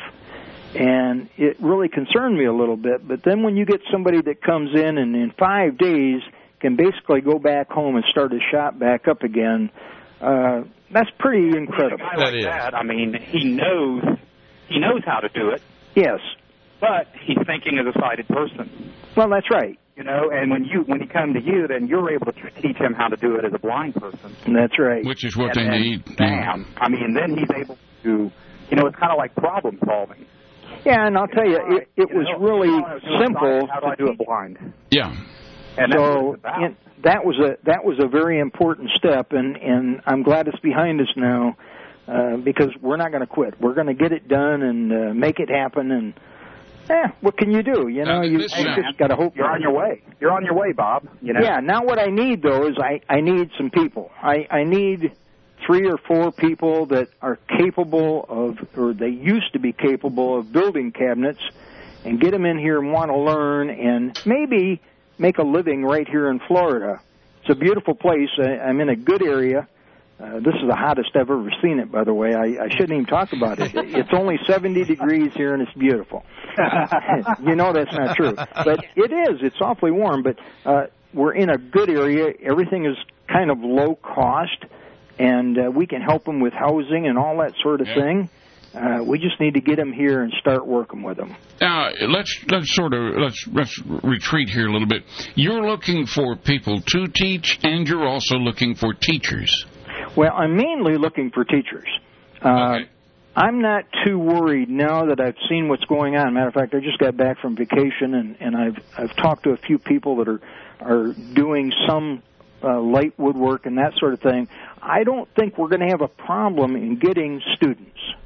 And it really concerned me a little bit. But then when you get somebody that comes in and in five days can basically go back home and start his shop back up again, uh, that's pretty incredible. A guy like that, I mean, he knows he knows how to do it. Yes. But he's thinking as a sighted person. Well, that's right. You know, and when you when he comes to you, then you're able to teach him how to do it as a blind person. That's right. Which is what and they then, need. Bam. I mean, then he's able to, you know, it's kind of like problem solving. Yeah, and I'll tell you, it, it was really simple. How do I do it blind? Yeah. And so it, that was a that was a very important step, and, and I'm glad it's behind us now uh, because we're not going to quit. We're going to get it done and uh, make it happen. And eh, what can you do? You know, uh, you, this, you uh, just got to hope you're on your way. You're on your way, Bob. You know. Yeah. Now what I need though is I I need some people. I I need three or four people that are capable of, or they used to be capable of building cabinets, and get them in here and want to learn and maybe make a living right here in Florida. It's a beautiful place. I, I'm in a good area. Uh, this is the hottest I've ever seen it, by the way. I, I shouldn't even talk about it. It's only seventy degrees here, and it's beautiful. You know that's not true. But it is. It's awfully warm. But uh, we're in a good area. Everything is kind of low cost, and uh, we can help them with housing and all that sort of yeah. thing. Uh, we just need to get them here and start working with them. Now, let's let's sort of let's let's retreat here a little bit. You're looking for people to teach, and you're also looking for teachers. Well, I'm mainly looking for teachers. Uh, okay. I'm not too worried now that I've seen what's going on. Matter of fact, I just got back from vacation, and, and I've I've talked to a few people that are are doing some uh, light woodwork and that sort of thing. I don't think we're going to have a problem in getting students.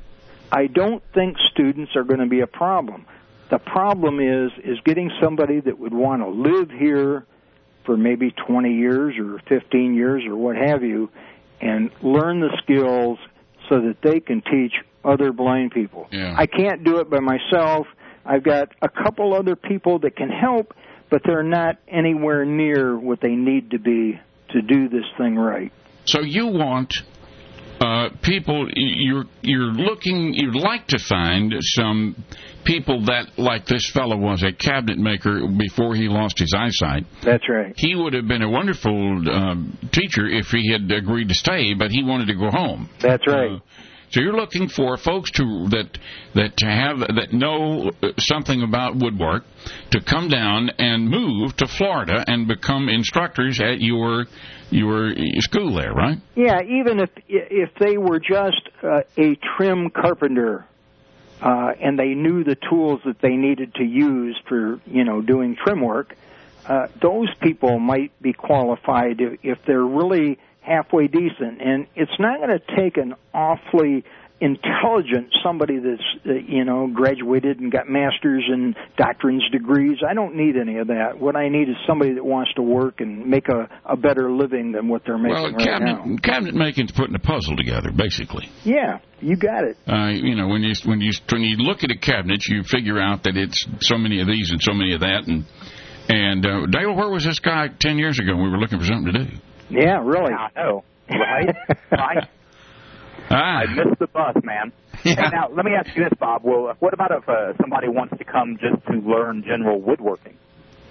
I don't think students are going to be a problem. The problem is is getting somebody that would want to live here for maybe twenty years or fifteen years or what have you, and learn the skills so that they can teach other blind people. Yeah. I can't do it by myself. I've got a couple other people that can help, but they're not anywhere near what they need to be to do this thing right. So you want uh, people, you're, you're looking, you'd like to find some people that, like this fellow was a cabinet maker before he lost his eyesight. That's right. He would have been a wonderful um, teacher if he had agreed to stay, but he wanted to go home. That's right. Uh, so you're looking for folks to that that to have that know something about woodwork to come down and move to Florida and become instructors at your your school there, right? Yeah, even if if they were just uh, a trim carpenter uh, and they knew the tools that they needed to use for, you know, doing trim work, uh, those people might be qualified if, if they're really halfway decent. And it's not going to take an awfully intelligent somebody that's, uh, you know, graduated and got master's and doctorate's degrees. I don't need any of that. What I need is somebody that wants to work and make a, a better living than what they're making well, right cabinet, now. Cabinet making's putting a puzzle together, basically. Yeah, you got it. Uh, you know, when you when you when you look at a cabinet, you figure out that it's so many of these and so many of that. And and uh, Dale, where was this guy ten years ago when we were looking for something to do? Yeah, really. I know, right? right? Ah. I missed the bus, man. Yeah. Hey, now, let me ask you this, Bob. Well, what about if uh, somebody wants to come just to learn general woodworking?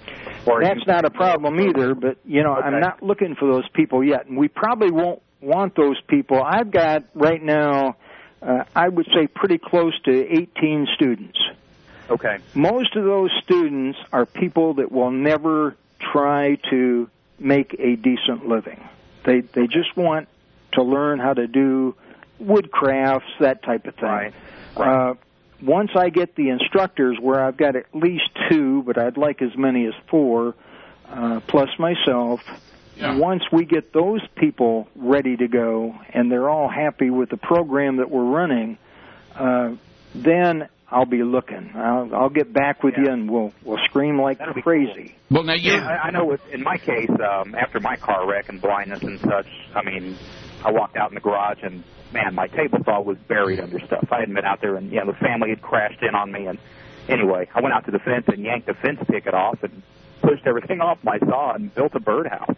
Or That's you... not a problem either, but, you know, okay. I'm not looking for those people yet, and we probably won't want those people. I've got, right now, uh, I would say pretty close to eighteen students. Okay. Most of those students are people that will never try to make a decent living. They they just want to learn how to do wood crafts, that type of thing. Right. Right. Uh, once I get the instructors, where I've got at least two, but I'd like as many as four, uh, plus myself, yeah. Once we get those people ready to go and they're all happy with the program that we're running, uh, then I'll be looking. I'll, I'll get back with yeah. you, and we'll we'll scream like That'll be crazy. Well, now you. Yeah, I, I know. With, in my case, um, after my car wreck and blindness and such, I mean, I walked out in the garage and man, my table saw was buried under stuff. I hadn't been out there, and you know, the family had crashed in on me. And anyway, I went out to the fence and yanked the fence picket off and pushed everything off my saw and built a birdhouse.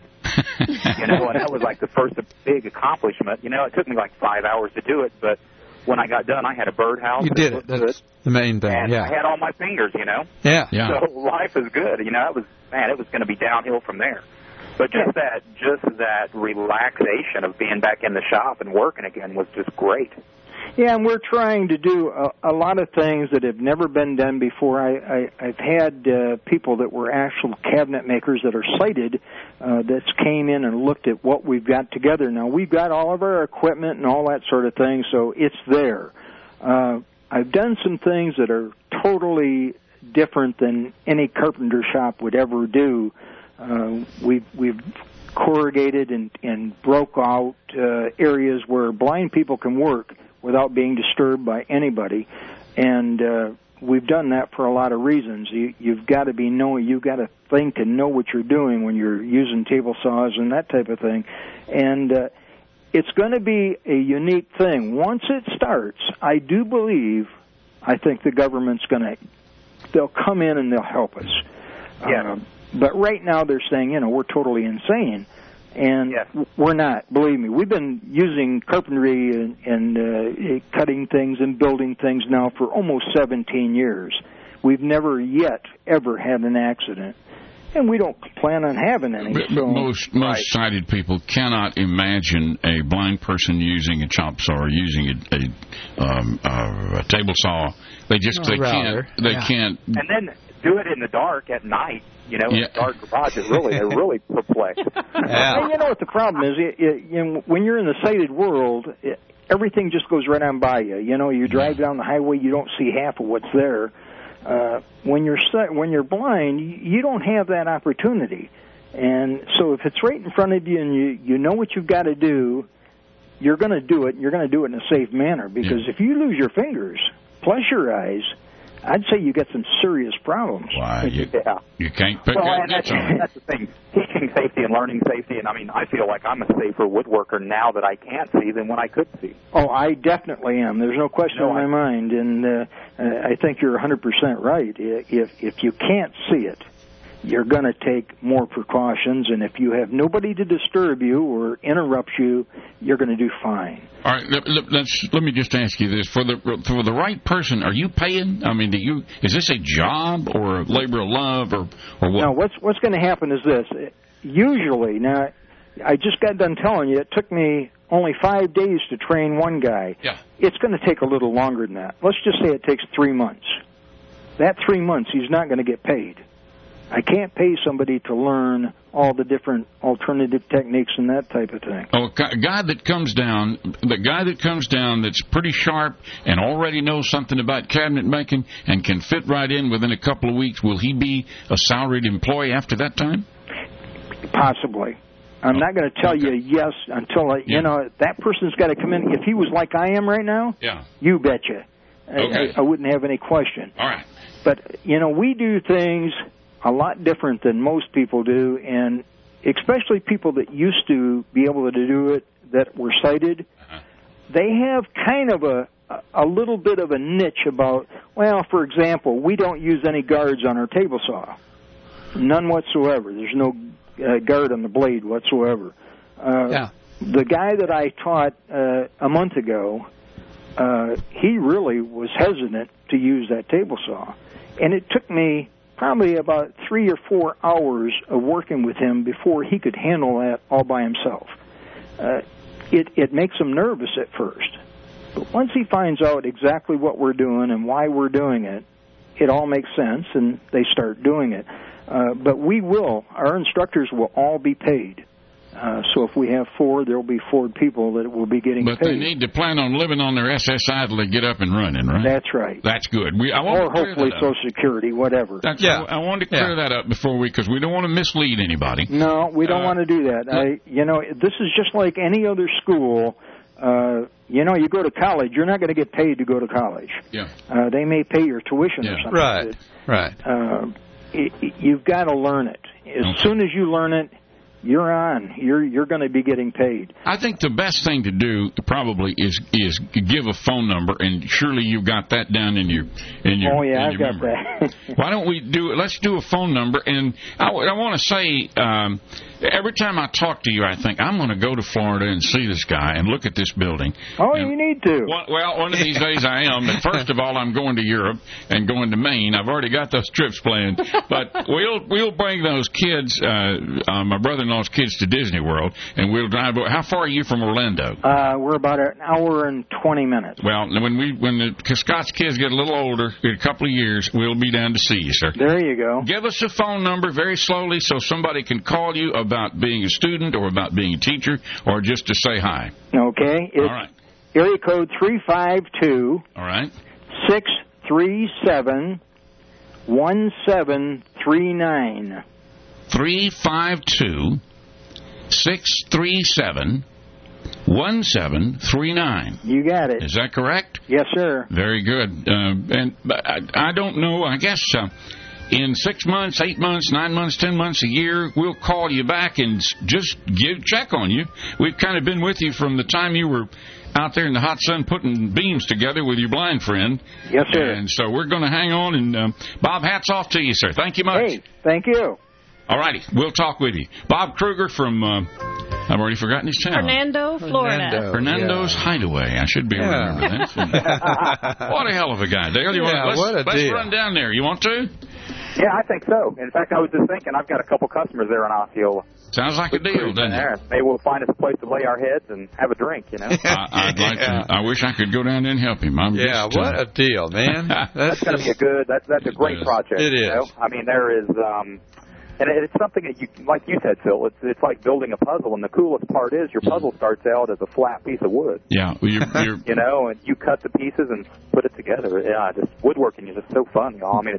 you know, and that was like the first big accomplishment. You know, it took me like five hours to do it, but when I got done, I had a birdhouse. You did it. That's good, the main thing. and Yeah. I had all my fingers. You know. Yeah. Yeah. So life is good. You know, it was man, it was going to be downhill from there. But just that, just that relaxation of being back in the shop and working again was just great. Yeah, and we're trying to do a, a lot of things that have never been done before. I, I, I've had uh, people that were actual cabinet makers that are sighted uh, that came in and looked at what we've got together. Now, we've got all of our equipment and all that sort of thing, so it's there. Uh, I've done some things that are totally different than any carpenter shop would ever do. Uh, we've, we've corrugated and, and broke out uh, areas where blind people can work without being disturbed by anybody, and uh, we've done that for a lot of reasons. You, you've got to be knowing, you've got to think and know what you're doing when you're using table saws and that type of thing, and uh, it's going to be a unique thing. Once it starts, I do believe, I think the government's going to, they'll come in and they'll help us. Yeah. Uh, but right now they're saying, you know, we're totally insane. And yes. we're not, believe me. We've been using carpentry and, and uh, cutting things and building things now for almost seventeen years. We've never yet ever had an accident, and we don't plan on having any. But, so, but most most right. sighted people cannot imagine a blind person using a chop saw or using a, a, um, a, a table saw. They just oh, they rather. can't they yeah. can't. And then do it in the dark at night. You know, yeah. in the dark garage is really they're really perplexed. Yeah. And you know what the problem is? It, it, you know, when you're in the sighted world, it, everything just goes right on by you. You know, you drive down the highway, you don't see half of what's there. Uh, when you're when you're blind, you don't have that opportunity. And so if it's right in front of you and you you know what you've got to do, you're going to do it. You're going to do it in a safe manner because Yeah. if you lose your fingers plus your eyes, I'd say you get some serious problems. Why, you, Yeah. you can't pick Well, that and that's, ditch on. that's the thing. Teaching safety and learning safety, and I mean, I feel like I'm a safer woodworker now that I can't see than when I could see. Oh, I definitely am. There's no question No, in my I- mind, and uh, I think you're one hundred percent right. If if you can't see it, you're going to take more precautions, and if you have nobody to disturb you or interrupt you, you're going to do fine. All right, let, let, let's, let me just ask you this: for the for the right person, are you paying? I mean, do you is this a job or a labor of love or or what? Now, what's what's going to happen is this. Usually, now, I just got done telling you, it took me only five days to train one guy. Yeah. It's going to take a little longer than that. Let's just say it takes three months. That three months, he's not going to get paid. I can't pay somebody to learn all the different alternative techniques and that type of thing. Oh, a guy that comes down, the guy that comes down that's pretty sharp and already knows something about cabinet making and can fit right in within a couple of weeks, will he be a salaried employee after that time? Possibly. I'm Oh, not going to tell okay. you yes until, I, Yeah. you know, that person's got to come in. If he was like I am right now, Yeah. you betcha. Okay. I, I wouldn't have any question. All right. But, you know, we do things a lot different than most people do, and especially people that used to be able to do it that were sighted, Uh-huh. they have kind of a, a little bit of a niche about, well, for example, we don't use any guards on our table saw. None whatsoever. There's no uh, guard on the blade whatsoever. Uh, Yeah. The guy that I taught uh, a month ago, uh, he really was hesitant to use that table saw. And it took me probably about three or four hours of working with him before he could handle that all by himself. Uh, it, it makes him nervous at first. But once he finds out exactly what we're doing and why we're doing it, it all makes sense, and they start doing it. Uh, but we will, our instructors will all be paid. Uh, so if we have four, there will be four people that will be getting But paid. they need to plan on living on their S S I till they get up and running, right? That's right. That's good. We, I want Or to clear hopefully that up. Social Security, whatever. That's, Yeah. I, I wanted to clear Yeah. that up before we, because we don't want to mislead anybody. No, we don't Uh, want to do that. I, you know, this is just like any other school. Uh, you know, you go to college, you're not going to get paid to go to college. Yeah. Uh, they may pay your tuition Yeah. or something. Right. Right. Uh, it, it- you've got to learn it. As Okay. soon as you learn it, you're on. You're you're going to be getting paid. I think the best thing to do probably is is give a phone number, and surely you've got that down in your in your Oh yeah, in I've your got memory. that. Why don't we do? Let's do a phone number, and I, I want to say um, every time I talk to you, I think I'm going to go to Florida and see this guy and look at this building. Oh, And- you need to. Well, well, one of these days I am. But first of all, I'm going to Europe and going to Maine. I've already got those trips planned. But we'll we'll bring those kids, uh, uh, my brother-in-law's kids, to Disney World, and we'll drive. How far are you from Orlando? Uh, we're about an hour and twenty minutes. Well, when we when the Scott's kids get a little older, in a couple of years, we'll be down to see you, sir. There you go. Give us a phone number very slowly so somebody can call you about being a student or about being a teacher or just to say hi. Okay. It's All right. area code three five two All right. six three seven one seven three nine. three five two, six three seven, one seven three nine. You got it. Is that correct? Yes, sir. Very good. Uh, and but I, I don't know. I guess uh, in six months, eight months, nine months, ten months, a year, we'll call you back and s- just give check on you. We've kind of been with you from the time you were out there in the hot sun putting beams together with your blind friend. Yes, sir. And so we're going to hang on. And um, Bob, hats off to you, sir. Thank you much. Hey, thank you. All righty, we'll talk with you. Bob Kruger from, uh, I've already forgotten his town. Fernando, Florida. Fernando. Fernando's Yeah. Hideaway. I should be able to Yeah. remember that. What a hell of a guy, Dale. You Yeah, want, let's, what a let's deal. run down there. You want to? Yeah, I think so. In fact, I was just thinking, I've got a couple customers there in Osceola. Sounds like a deal, doesn't there. it? Maybe we'll find us a place to lay our heads and have a drink, you know? I, I'd like Yeah. to. I wish I could go down there and help him. I'm Yeah, just, uh, what a deal, man. That's That's going to be a good, that's, that's a great It is. project. It you is. know? I mean, there is, um, and it's something that you, like you said, Phil, it's, it's like building a puzzle, and the coolest part is your puzzle starts out as a flat piece of wood. Yeah, you're, you're, You know, and you cut the pieces and put it together. Yeah, just woodworking is just so fun, y'all. I mean, it's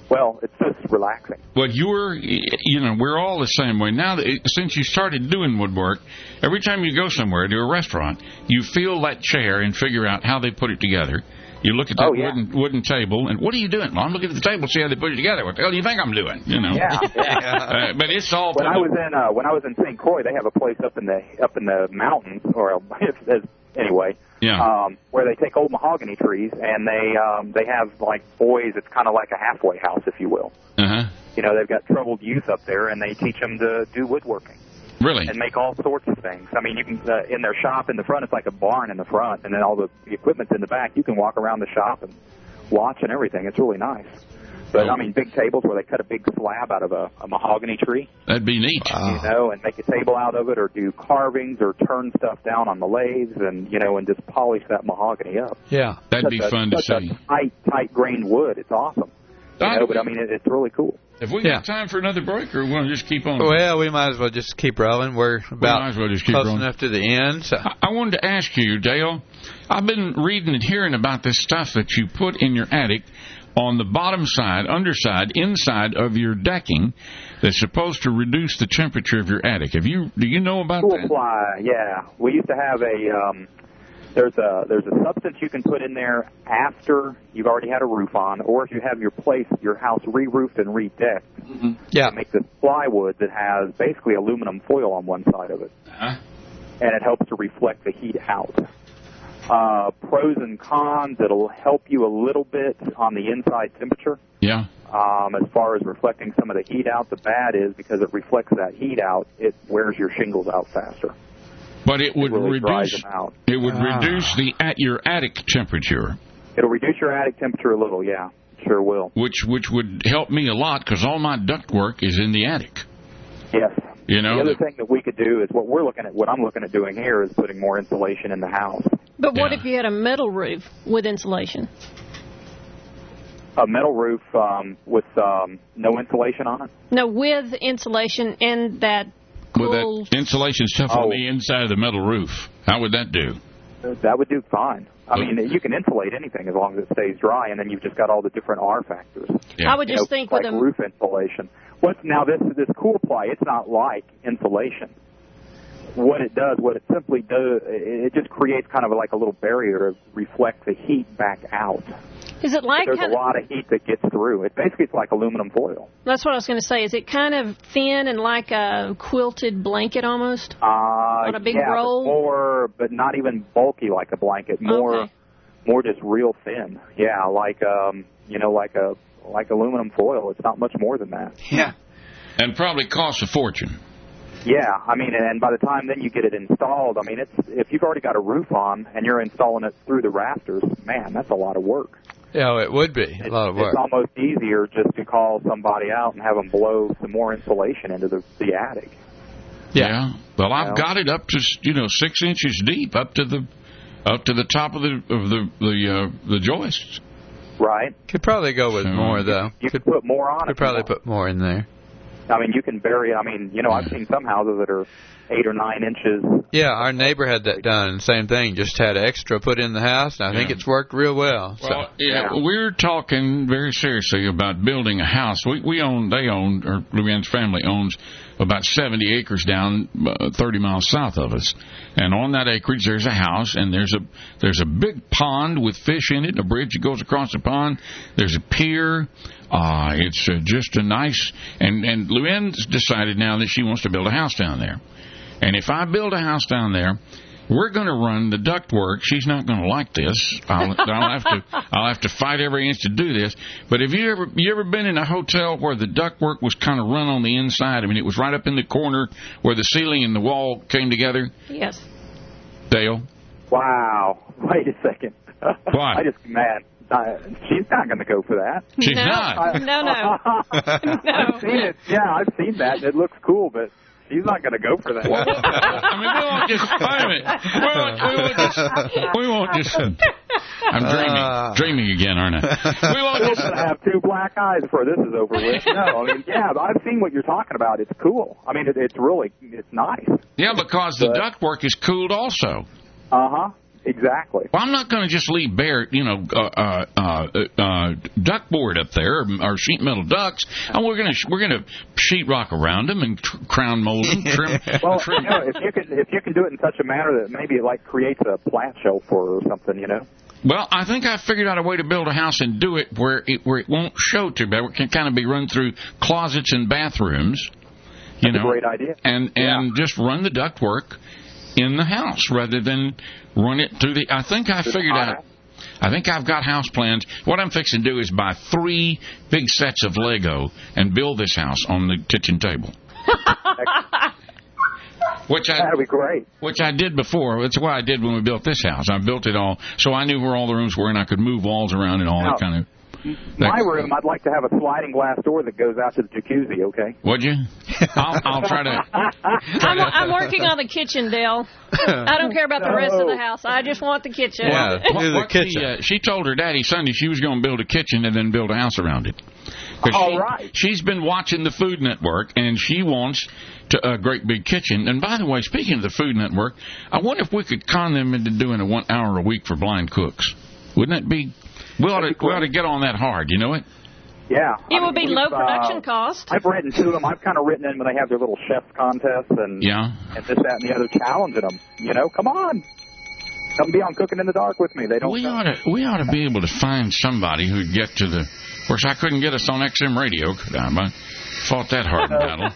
well, it's just relaxing. Well, you're, you know, we're all the same way. Now, that it, since you started doing woodwork, every time you go somewhere to a restaurant, you feel that chair and figure out how they put it together. You look at that oh, yeah. wooden wooden table, and what are you doing? Well, I'm looking at the table, see how they put it together. What the hell do you think I'm doing? You know. Yeah. yeah. uh, but it's all. When I was in uh, when I was in Saint Croix, they have a place up in the up in the mountains, or anyway. Yeah. Um, where they take old mahogany trees and they um, they have like boys. It's kind of like a halfway house, if you will. Uh huh. You know, they've got troubled youth up there, and they teach them to do woodworking. Really? And make all sorts of things. I mean, you can uh, in their shop in the front, it's like a barn in the front, and then all the, the equipment's in the back. You can walk around the shop and watch and everything. It's really nice. But, oh. I mean, big tables where they cut a big slab out of a, a mahogany tree. That'd be neat. Wow. You know, and make a table out of it, or do carvings, or turn stuff down on the lathes, and, you know, and just polish that mahogany up. Yeah. That'd such be a, fun to such see. A tight, tight grained wood. It's awesome. You know, but, I mean, it, it's really cool. Have we yeah. got time for another break, or we'll just keep on? Well, we might as well just keep rolling. We're about we might as well just keep close rolling. enough to the end. So. I, I wanted to ask you, Dale, I've been reading and hearing about this stuff that you put in your attic on the bottom side, underside, inside of your decking that's supposed to reduce the temperature of your attic. Have you? Do you know about Cool that? Fly, yeah. We used to have a... Um, There's a there's a substance you can put in there after you've already had a roof on, or if you have your place, your house re-roofed and re-decked. Mm-hmm. Yeah. It makes this plywood that has basically aluminum foil on one side of it, Uh-huh. and it helps to reflect the heat out. Uh, pros and cons: it'll help you a little bit on the inside temperature. Yeah. Um, as far as reflecting some of the heat out, the bad is because it reflects that heat out, it wears your shingles out faster. But it would it really dries reduce them out. it would Ah. reduce the at your attic temperature. It'll reduce your attic temperature a little, yeah. Sure will. Which which would help me a lot because all my duct work is in the attic. Yes. You know. The other thing that we could do is what we're looking at, what I'm looking at doing here is putting more insulation in the house. But what Yeah. if you had a metal roof with insulation? A metal roof um, with um, no insulation on it? No, with insulation and that With cool... that insulation stuff on Oh. the inside of the metal roof, how would that do? That would do fine. I mean, you can insulate anything as long as it stays dry, and then you've just got all the different R factors. Yeah. I would You just know, think like with a... roof insulation. What's now this this cool ply? It's not like insulation. What it does, what it simply does, it just creates kind of like a little barrier to reflect the heat back out. Is it like There's kind a of... lot of heat that gets through. It basically it's like aluminum foil. That's what I was going to say. Is it kind of thin and like a quilted blanket almost? Uh, On a big yeah, roll? But more, but not even bulky like a blanket. More, Okay. more just real thin. Yeah, like um, you know, like a like aluminum foil. It's not much more than that. Yeah. And probably costs a fortune. Yeah, I mean, and by the time then you get it installed, I mean, it's if you've already got a roof on and you're installing it through the rafters, man, that's a lot of work. Yeah, it would be a It's, lot of work. it's almost easier just to call somebody out and have them blow some more insulation into the the attic. Yeah. Well, I've Yeah. got it up to you know six inches deep, up to the up to the top of the of the the uh, the joists. Right. Could probably go with So- more though. You could put more on it. Could probably put more in there. I mean, you can bury. I mean, you know, I've seen some houses that are eight or nine inches. Yeah, our neighbor had that done. Same thing. Just had extra put in the house, and I think Yeah. it's worked real well. So. Well, yeah, Yeah. we're talking very seriously about building a house. We we own, they own, or Luann's family owns about seventy acres down uh, thirty miles south of us, and on that acreage there's a house, and there's a there's a big pond with fish in it, a bridge that goes across the pond. There's a pier. Uh, it's uh, just a nice, and and Luann's decided now that she wants to build a house down there. And if I build a house down there, we're going to run the ductwork. She's not going to like this. I'll, I'll have to I'll have to fight every inch to do this. But have you ever you ever been in a hotel where the ductwork was kind of run on the inside? I mean, it was right up in the corner where the ceiling and the wall came together. Yes. Dale, Wow. Wait a second. Why? I just man. Uh, she's not going to go for that. she's no. not. No, no. I've seen it. Yeah, I've seen that. It looks cool, but she's not going to go for that. I mean, we won't just wait a minute. We won't, we won't just. We won't just. I'm dreaming, Uh. dreaming again, aren't I? We won't I'm just. going to have two black eyes before this is over with. No, I mean, yeah, I've seen what you're talking about. It's cool. I mean, it, it's really, it's nice. Yeah, because the But- ductwork is cooled also. Uh huh. Exactly. Well, I'm not going to just leave bare, you know, uh, uh, uh, uh, duckboard up there, or, or sheet metal ducks. And we're going to we're going to sheetrock around them and tr- crown mold them. Trim, well, trim. You know, if you can if you can do it in such a manner that maybe it like creates a plant shelf or something, you know. Well, I think I figured out a way to build a house and do it where it where it won't show too bad. It can kind of be run through closets and bathrooms. You That's know, a great idea. And and yeah. just run the ductwork in the house rather than run it through the. I think I figured out. I think I've got house plans. What I'm fixing to do is buy three big sets of Lego and build this house on the kitchen table. Which I, That'd be great. Which I did before. That's what I did when we built this house. I built it all, so I knew where all the rooms were, and I could move walls around and all Now, that kind of. My room, I'd like to have a sliding glass door that goes out to the jacuzzi, okay? Would you? I'll, I'll try to... I'm, I'm working on the kitchen, Dale. I don't care about the rest of the house. I just want the kitchen. Yeah, what, do the what kitchen. She, uh, she told her daddy Sunday she was going to build a kitchen and then build a house around it. All she, right. She's been watching the Food Network, and she wants to, a great big kitchen. And by the way, speaking of the Food Network, I wonder if we could con them into doing a one hour a week for blind cooks. Wouldn't that be... We ought, to, we ought to get on that hard, you know it? Yeah. It I would be mean, low uh, production cost. I've written to them. I've kind of written in when they have their little chef contests and, yeah. and this, that, and the other, challenging them. You know, come on. Come be on Cooking in the Dark with me. They don't we know. ought to we ought to be able to find somebody who'd get to the... Of course, I couldn't get us on X M radio, could I? I fought that hard battle.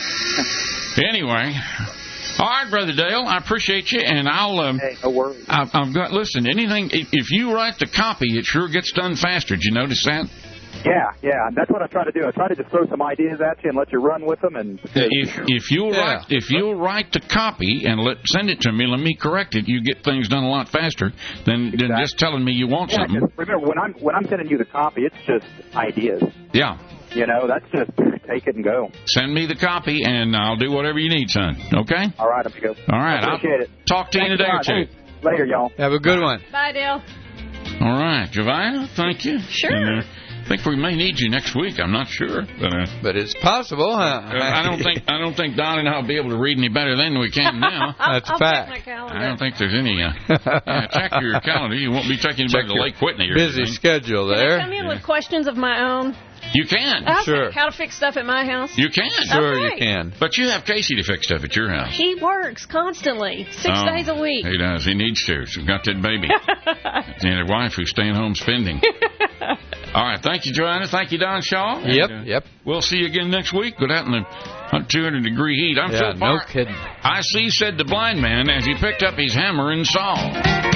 Anyway... All right, Brother Dale, I appreciate you, and I'll... Um, hey, no worries. I've, I've got... Listen, anything... If, if you write the copy, it sure gets done faster. Did you notice that? Yeah, yeah. That's what I try to do. I try to just throw some ideas at you and let you run with them. And If if you'll Yeah. write if you'll write the copy and let send it to me, let me correct it. You get things done a lot faster than, Exactly. than just telling me you want yeah, something. just remember, when I'm, when I'm sending you the copy, it's just ideas. Yeah. You know, that's just take it and go. Send me the copy, and I'll do whatever you need, son. Okay? All right, amigo. All right. I appreciate I'll it. talk to you in a day or two. Hey, later, y'all. Have a good one. Bye, Dale. All right. Jovina, thank you. Sure. And, uh, I think we may need you next week. I'm not sure. But, uh, But it's possible, huh? uh, I don't think I don't think Don and I'll be able to read any better than we can now. That's a I'll fact. check my calendar. I don't think there's any... Uh, yeah, check your calendar. You won't be taking anybody Check to your Lake Whitney or busy anything. schedule Can I there. come in with questions of my own? You can. Okay, Sure. how to fix stuff at my house? You can. Sure, Okay. you can. But you have Casey to fix stuff at your house. He works constantly, six Oh, days a week. He does. He needs to. He's got that baby. And a wife who's staying home spending. All right. Thank you, Joanna. Thank you, Don Shaw. Yep, And, uh, yep. We'll see you again next week. Go out in the two hundred degree heat. I'm Yeah, Phil no Park. kidding. I see, said the blind man as he picked up his hammer and saw.